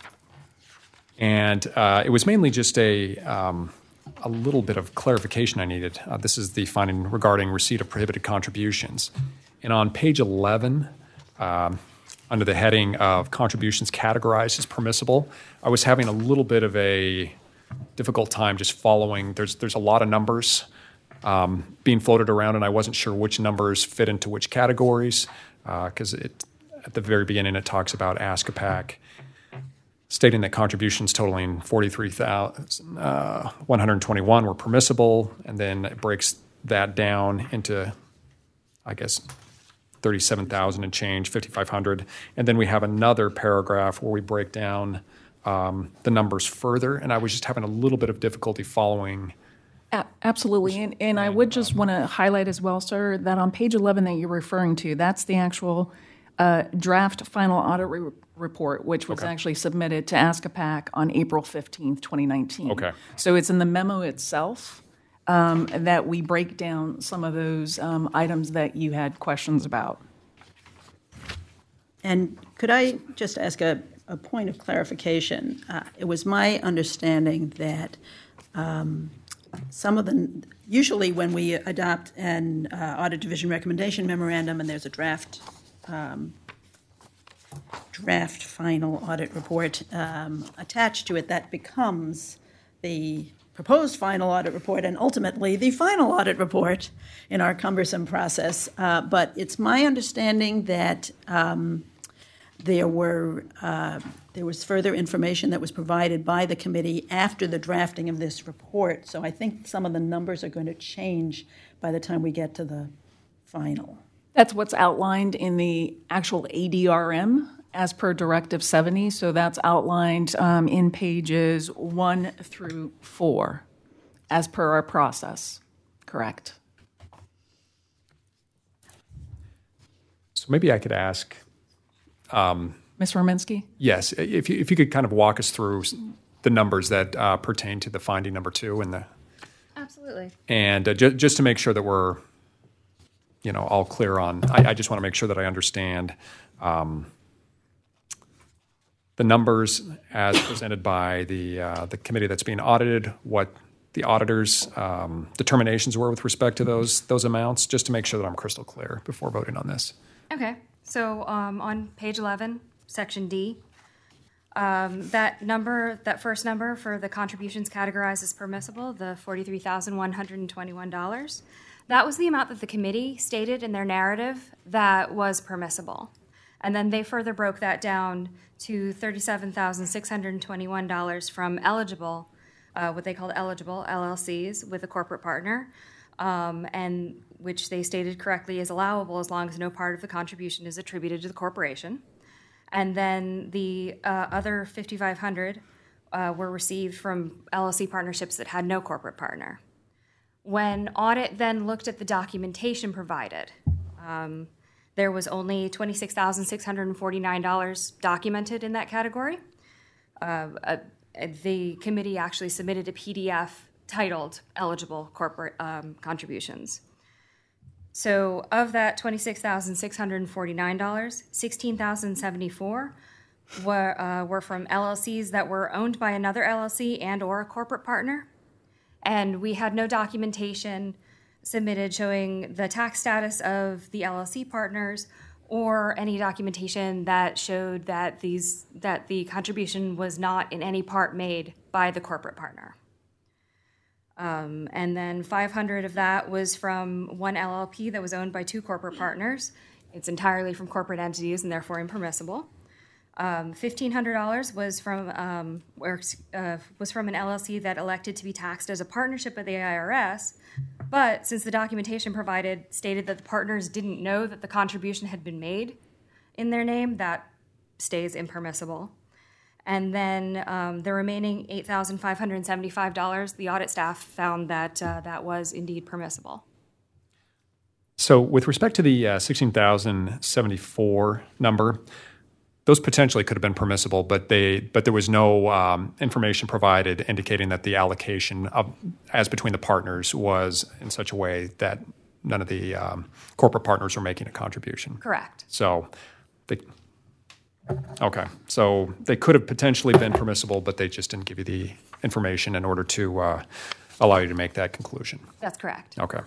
And uh, it was mainly just a um, a little bit of clarification I needed. Uh, this is the finding regarding receipt of prohibited contributions. And on page eleven, um, under the heading of contributions categorized as permissible, I was having a little bit of a difficult time just following. There's there's a lot of numbers um, being floated around, and I wasn't sure which numbers fit into which categories, because uh, it at the very beginning it talks about ASCAPAC, stating that contributions totaling forty-three thousand one hundred twenty-one were permissible, and then it breaks that down into, I guess, thirty-seven thousand and change, fifty-five hundred. And then we have another paragraph where we break down um, the numbers further, and I was just having a little bit of difficulty following. A- absolutely. And, and I would just want to highlight as well, sir, that on page eleven that you're referring to, that's the actual uh, draft final audit re- report, which was Okay. actually submitted to ASCAPAC on April fifteenth, twenty nineteen. Okay. So it's in the memo itself um, that we break down some of those um, items that you had questions about. And could I just ask a, a point of clarification? Uh, it was my understanding that um, some of the, usually when we adopt an uh, Audit Division recommendation memorandum and there's a draft um, draft final audit report um, attached to it, that becomes the proposed final audit report and ultimately the final audit report in our cumbersome process. Uh, but it's my understanding that um, there were uh, there was further information that was provided by the committee after the drafting of this report. So I think some of the numbers are going to change by the time we get to the final. That's what's outlined in the actual A D R M as per Directive seventy. So that's outlined um, in pages one through four as per our process. Correct. So maybe I could ask, um, Miz Rominsky? yes, if you, if you could kind of walk us through the numbers that uh, pertain to the finding number two and the Absolutely. and uh, ju- just to make sure that we're, you know, all clear on. I, I just want to make sure that I understand um, the numbers as presented by the uh, the committee that's being audited. What the auditors' um, determinations were with respect to those those amounts, just to make sure that I'm crystal clear before voting on this. Okay. So um, on page eleven, section D, um, that number, that first number for the contributions categorized as permissible, the forty-three thousand one hundred twenty-one dollars, that was the amount that the committee stated in their narrative that was permissible. And then they further broke that down to thirty-seven thousand six hundred twenty-one dollars from eligible, uh, what they called eligible L L Cs with a corporate partner, um, and which they stated correctly is allowable as long as no part of the contribution is attributed to the corporation. And then the uh, other fifty-five hundred dollars uh, were received from L L C partnerships that had no corporate partner. When audit then looked at the documentation provided, um, there was only twenty-six thousand six hundred forty-nine dollars documented in that category. Uh, uh, the committee actually submitted a P D F titled Eligible Corporate um, Contributions. So of that twenty-six thousand six hundred forty-nine dollars, sixteen thousand seventy-four dollars were, uh, were from L L Cs that were owned by another L L C and or a corporate partner. And we had no documentation submitted showing the tax status of the L L C partners or any documentation that showed that these that the contribution was not in any part made by the corporate partner. Um, and then five hundred of that was from one L L P that was owned by two corporate partners. It's entirely from corporate entities and therefore impermissible. Um, fifteen hundred dollars was from um, or, uh, was from an L L C that elected to be taxed as a partnership with the I R S, but since the documentation provided stated that the partners didn't know that the contribution had been made in their name, that stays impermissible. And then um, the remaining eight thousand five hundred seventy-five dollars, the audit staff found that uh, that was indeed permissible. So with respect to the uh, sixteen thousand seventy-four number, those potentially could have been permissible, but they but there was no um, information provided indicating that the allocation of as between the partners was in such a way that none of the um, corporate partners were making a contribution. Correct. So they okay. So they could have potentially been permissible, but they just didn't give you the information in order to uh, allow you to make that conclusion. That's correct. Okay.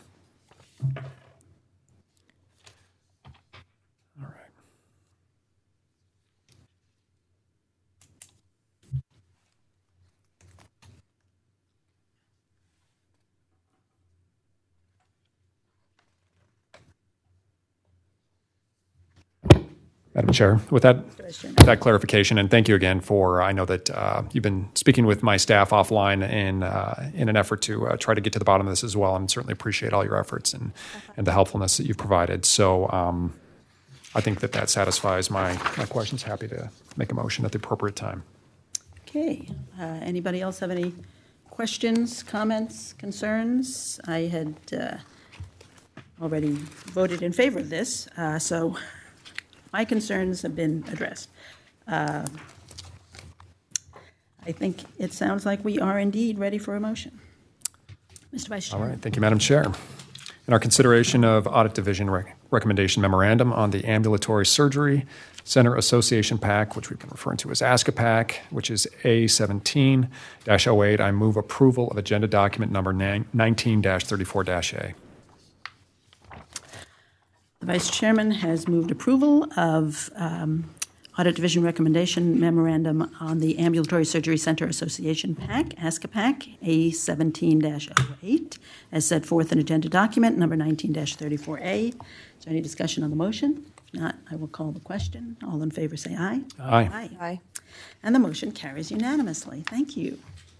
Madam Chair, with that, that clarification, and thank you again for, I know that uh, you've been speaking with my staff offline in, uh, in an effort to uh, try to get to the bottom of this as well, and certainly appreciate all your efforts and, and the helpfulness that you've provided. So um, I think that that satisfies my, my questions. Happy to make a motion at the appropriate time. Okay. Uh, anybody else have any questions, comments, concerns? I had uh, already voted in favor of this, uh, so my concerns have been addressed. Uh, I think it sounds like we are indeed ready for a motion. Mister Vice Chair. All right. Thank you, Madam Chair. In our consideration of Audit Division rec- Recommendation Memorandum on the Ambulatory Surgery Center Association PAC, which we've been referring to as ASCA PAC, which is A seventeen dash oh eight, I move approval of Agenda Document Number nineteen dash thirty-four dash A. The Vice Chairman has moved approval of um, Audit Division Recommendation Memorandum on the Ambulatory Surgery Center Association PAC, ASCA PAC, A seventeen dash oh eight, as set forth in Agenda Document Number nineteen dash thirty-four A. Is there any discussion on the motion? Not, I will call the question. All in favor say aye. Aye. Aye. Aye. And the motion carries unanimously. Thank you.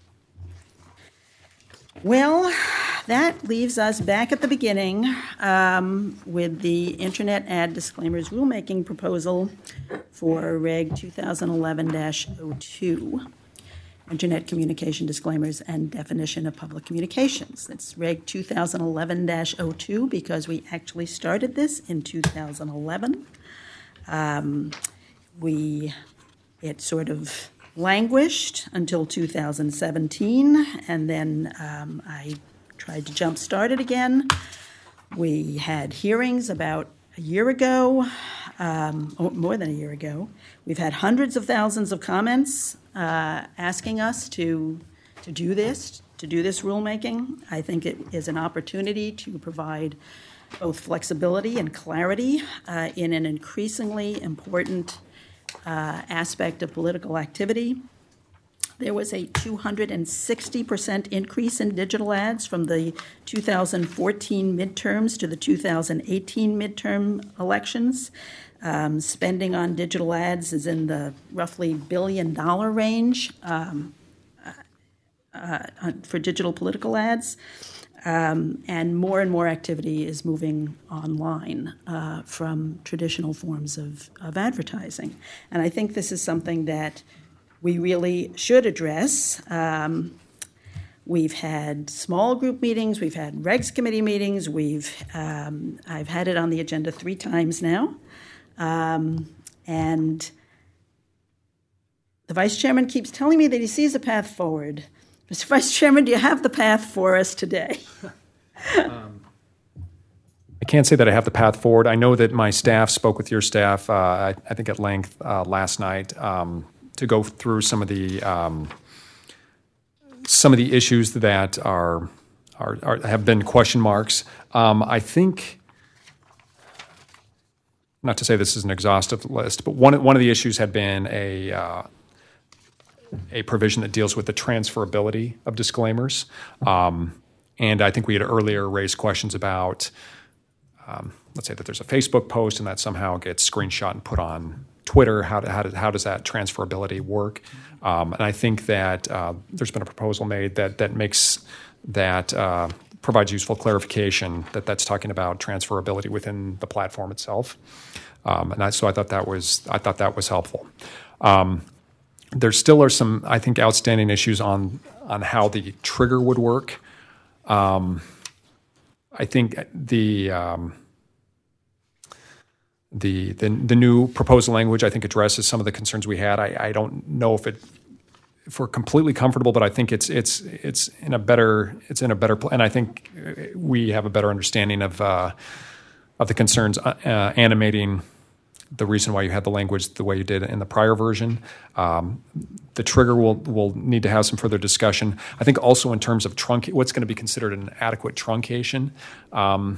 Well, that leaves us back at the beginning um, with the Internet Ad Disclaimers Rulemaking Proposal for Reg twenty eleven dash oh two, Internet Communication Disclaimers and Definition of Public Communications. It's Reg twenty eleven dash oh two because we actually started this in two thousand eleven. Um, we, it sort of languished until two thousand seventeen, and then um, I tried to jumpstart it again. We had hearings about a year ago, um, or more than a year ago. We've had hundreds of thousands of comments uh, asking us to to do this, to do this rulemaking. I think it is an opportunity to provide both flexibility and clarity uh, in an increasingly important uh, aspect of political activity. There was a two hundred sixty percent increase in digital ads from the two thousand fourteen midterms to the two thousand eighteen midterm elections. Um, spending on digital ads is in the roughly billion dollar range um, uh, uh, for digital political ads. Um, and more and more activity is moving online uh, from traditional forms of, of advertising. And I think this is something that we really should address. Um, we've had small group meetings, we've had regs committee meetings, we've um, I've had it on the agenda three times now. Um, and the vice chairman keeps telling me that he sees a path forward. Mister Vice Chairman, do you have the path for us today? um, I can't say that I have the path forward. I know that my staff spoke with your staff, uh, I, I think at length uh, last night, um, to go through some of the um, some of the issues that are, are, are have been question marks. Um, I think, not to say this is an exhaustive list, but one one of the issues had been a uh, a provision that deals with the transferability of disclaimers. Um, and I think we had earlier raised questions about, um, let's say that there's a Facebook post and that somehow gets screenshot and put on Twitter. How, do, how, do, how does that transferability work? Um, and I think that uh, there's been a proposal made that that makes that uh, provides useful clarification that that's talking about transferability within the platform itself. Um, and I, so I thought that was I thought that was helpful. Um, There still are some, I think, outstanding issues on on how the trigger would work. Um, I think the, um, the the the new proposal language, I think, addresses some of the concerns we had. I, I don't know if it if we're completely comfortable, but I think it's it's it's in a better it's in a better pl- and I think we have a better understanding of uh, of the concerns uh, animating the reason why you had the language the way you did in the prior version. Um, the trigger will will need to have some further discussion. I think also in terms of trunc- what's going to be considered an adequate truncation um,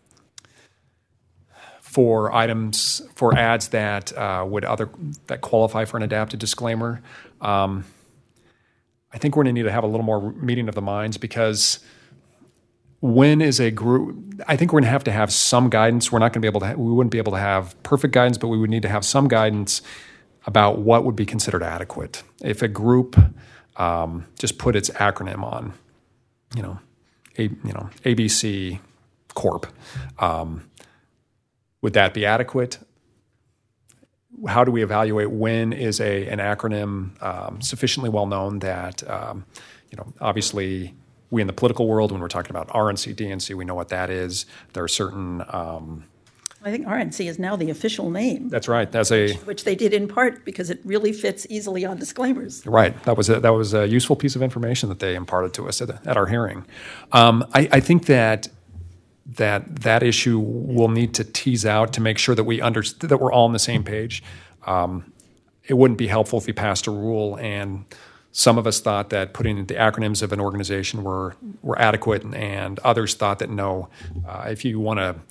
for items, for ads that uh, would other that qualify for an adapted disclaimer. Um, I think we're going to need to have a little more meeting of the minds, because when is a group, I think we're going to have to have some guidance. We're not going to be able to, ha- we wouldn't be able to have perfect guidance, but we would need to have some guidance about what would be considered adequate. If a group um, just put its acronym on, you know, a, you know, A B C Corp, um, would that be adequate? How do we evaluate when is a an acronym um, sufficiently well known that, um, you know, obviously, we in the political world, when we're talking about R N C, D N C, we know what that is. There are certain... Um, I think R N C is now the official name. That's right. That's a which, which they did in part because it really fits easily on disclaimers. Right. That was a, that was a useful piece of information that they imparted to us at, at our hearing. Um, I, I think that that that issue will need to tease out to make sure that we under, that we're all on the same page. Um, it wouldn't be helpful if we passed a rule and some of us thought that putting the acronyms of an organization were were adequate, and, and others thought that no. Uh, if you want to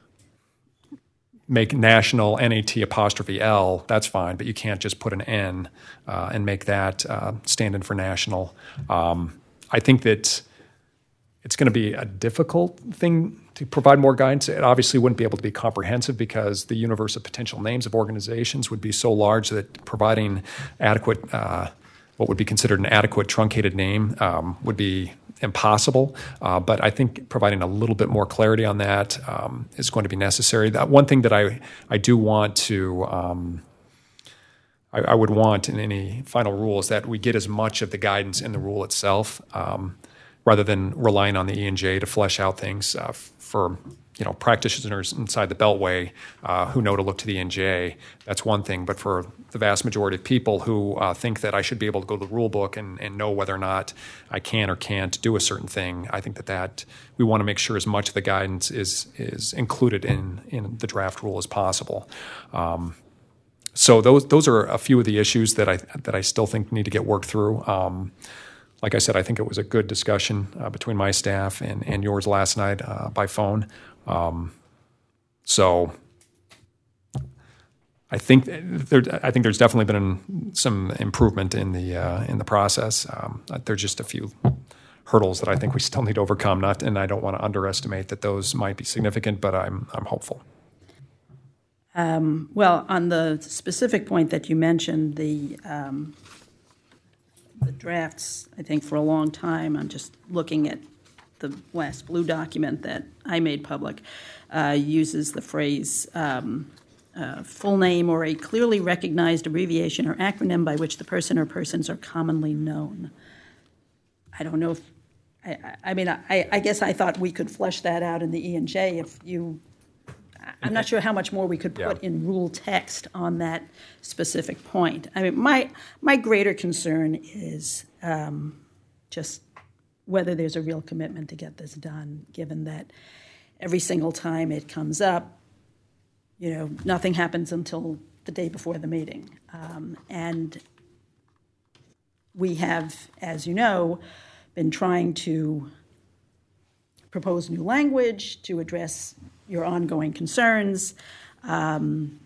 make national N A T apostrophe L, that's fine, but you can't just put an N uh, and make that uh, stand in for national. Um, I think that it's going to be a difficult thing to provide more guidance. It obviously wouldn't be able to be comprehensive because the universe of potential names of organizations would be so large that providing adequate, uh, what would be considered an adequate truncated name um, would be impossible. Uh, but I think providing a little bit more clarity on that um, is going to be necessary. That one thing that I, I do want to um, I, I would want in any final rule is that we get as much of the guidance in the rule itself, um, rather than relying on the E and J to flesh out things uh, f- for you know practitioners inside the Beltway uh, who know to look to the E and J. That's one thing, but for the vast majority of people who uh, think that I should be able to go to the rule book and, and know whether or not I can or can't do a certain thing, I think that, that we want to make sure as much of the guidance is is included in, in the draft rule as possible. Um, so those those are a few of the issues that I that I still think need to get worked through. Um, Like I said, I think it was a good discussion uh, between my staff and, and yours last night uh, by phone. Um, so I think there, I think there's definitely been some improvement in the uh, in the process. Um, there's just a few hurdles that I think we still need to overcome. Not, and I don't want to underestimate that those might be significant, but I'm I'm hopeful. Um, well, on the specific point that you mentioned, the um, the drafts, I think for a long time, I'm just looking at the last blue document that I made public, uh, uses the phrase um, uh, full name or a clearly recognized abbreviation or acronym by which the person or persons are commonly known. I don't know if, I, I mean, I, I guess I thought we could flesh that out in the E and J if you, I'm not sure how much more we could put yeah. in rule text on that specific point. I mean, my my greater concern is um, just whether there's a real commitment to get this done, given that every single time it comes up, you know, nothing happens until the day before the meeting. Um, and we have, as you know, been trying to propose new language to address your ongoing concerns. Um,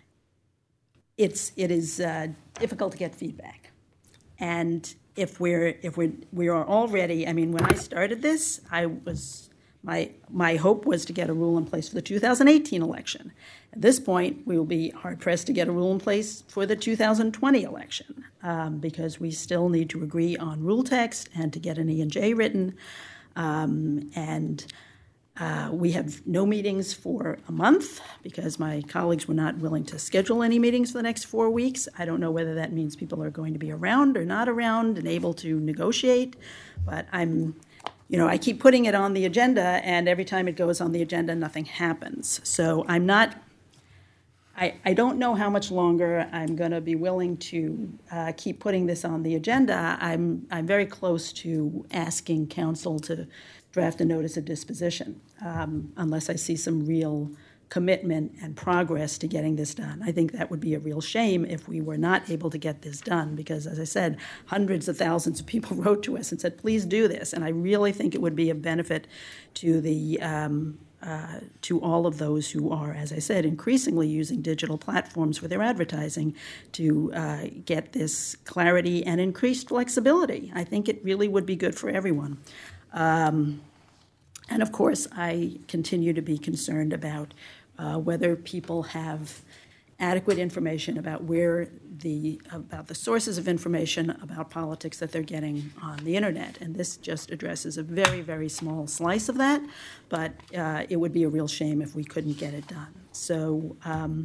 it's it is uh, difficult to get feedback, and if we're if we we are already, I mean, when I started this, I was my my hope was to get a rule in place for the two thousand eighteen election. At this point, we will be hard pressed to get a rule in place for the two thousand twenty election um, because we still need to agree on rule text and to get an E and J written, um, and. Uh, we have no meetings for a month because my colleagues were not willing to schedule any meetings for the next four weeks. I don't know whether that means people are going to be around or not around and able to negotiate, but I'm, you know, I keep putting it on the agenda, and every time it goes on the agenda, nothing happens. So I'm not, I, I don't know how much longer I'm going to be willing to uh, keep putting this on the agenda. I'm, I'm very close to asking council to draft a notice of disposition, um, unless I see some real commitment and progress to getting this done. I think that would be a real shame if we were not able to get this done, because, as I said, hundreds of thousands of people wrote to us and said, please do this. And I really think it would be of benefit to the um, uh, to all of those who are, as I said, increasingly using digital platforms for their advertising to uh, get this clarity and increased flexibility. I think it really would be good for everyone. Um, and of course, I continue to be concerned about uh, whether people have adequate information about where the about the sources of information about politics that they're getting on the internet. And this just addresses a very, very small slice of that, but uh, it would be a real shame if we couldn't get it done. So um,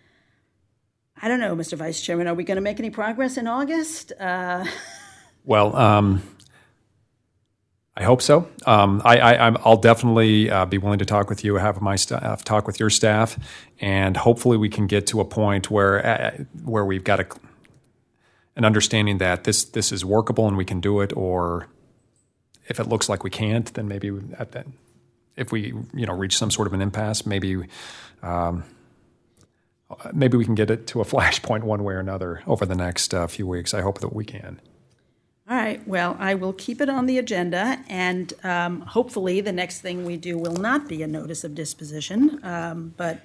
I don't know, Mister Vice Chairman, are we going to make any progress in August? Uh, well, um I hope so. Um, I, I, I'm, I'll definitely uh, be willing to talk with you, have my staff talk with your staff, and hopefully we can get to a point where uh, where we've got a, an understanding that this this is workable and we can do it. Or if it looks like we can't, then maybe at that, if we you know reach some sort of an impasse, maybe um, maybe we can get it to a flashpoint one way or another over the next uh, few weeks. I hope that we can. All right, well, I will keep it on the agenda, and um, hopefully the next thing we do will not be a notice of disposition, um, but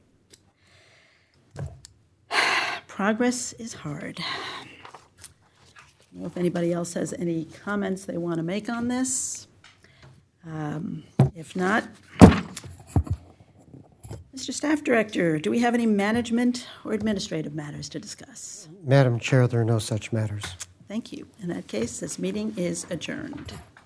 progress is hard. I don't know if anybody else has any comments they want to make on this. Um, If not, Mister Staff Director, do we have any management or administrative matters to discuss? Madam Chair, there are no such matters. Thank you. In that case, this meeting is adjourned.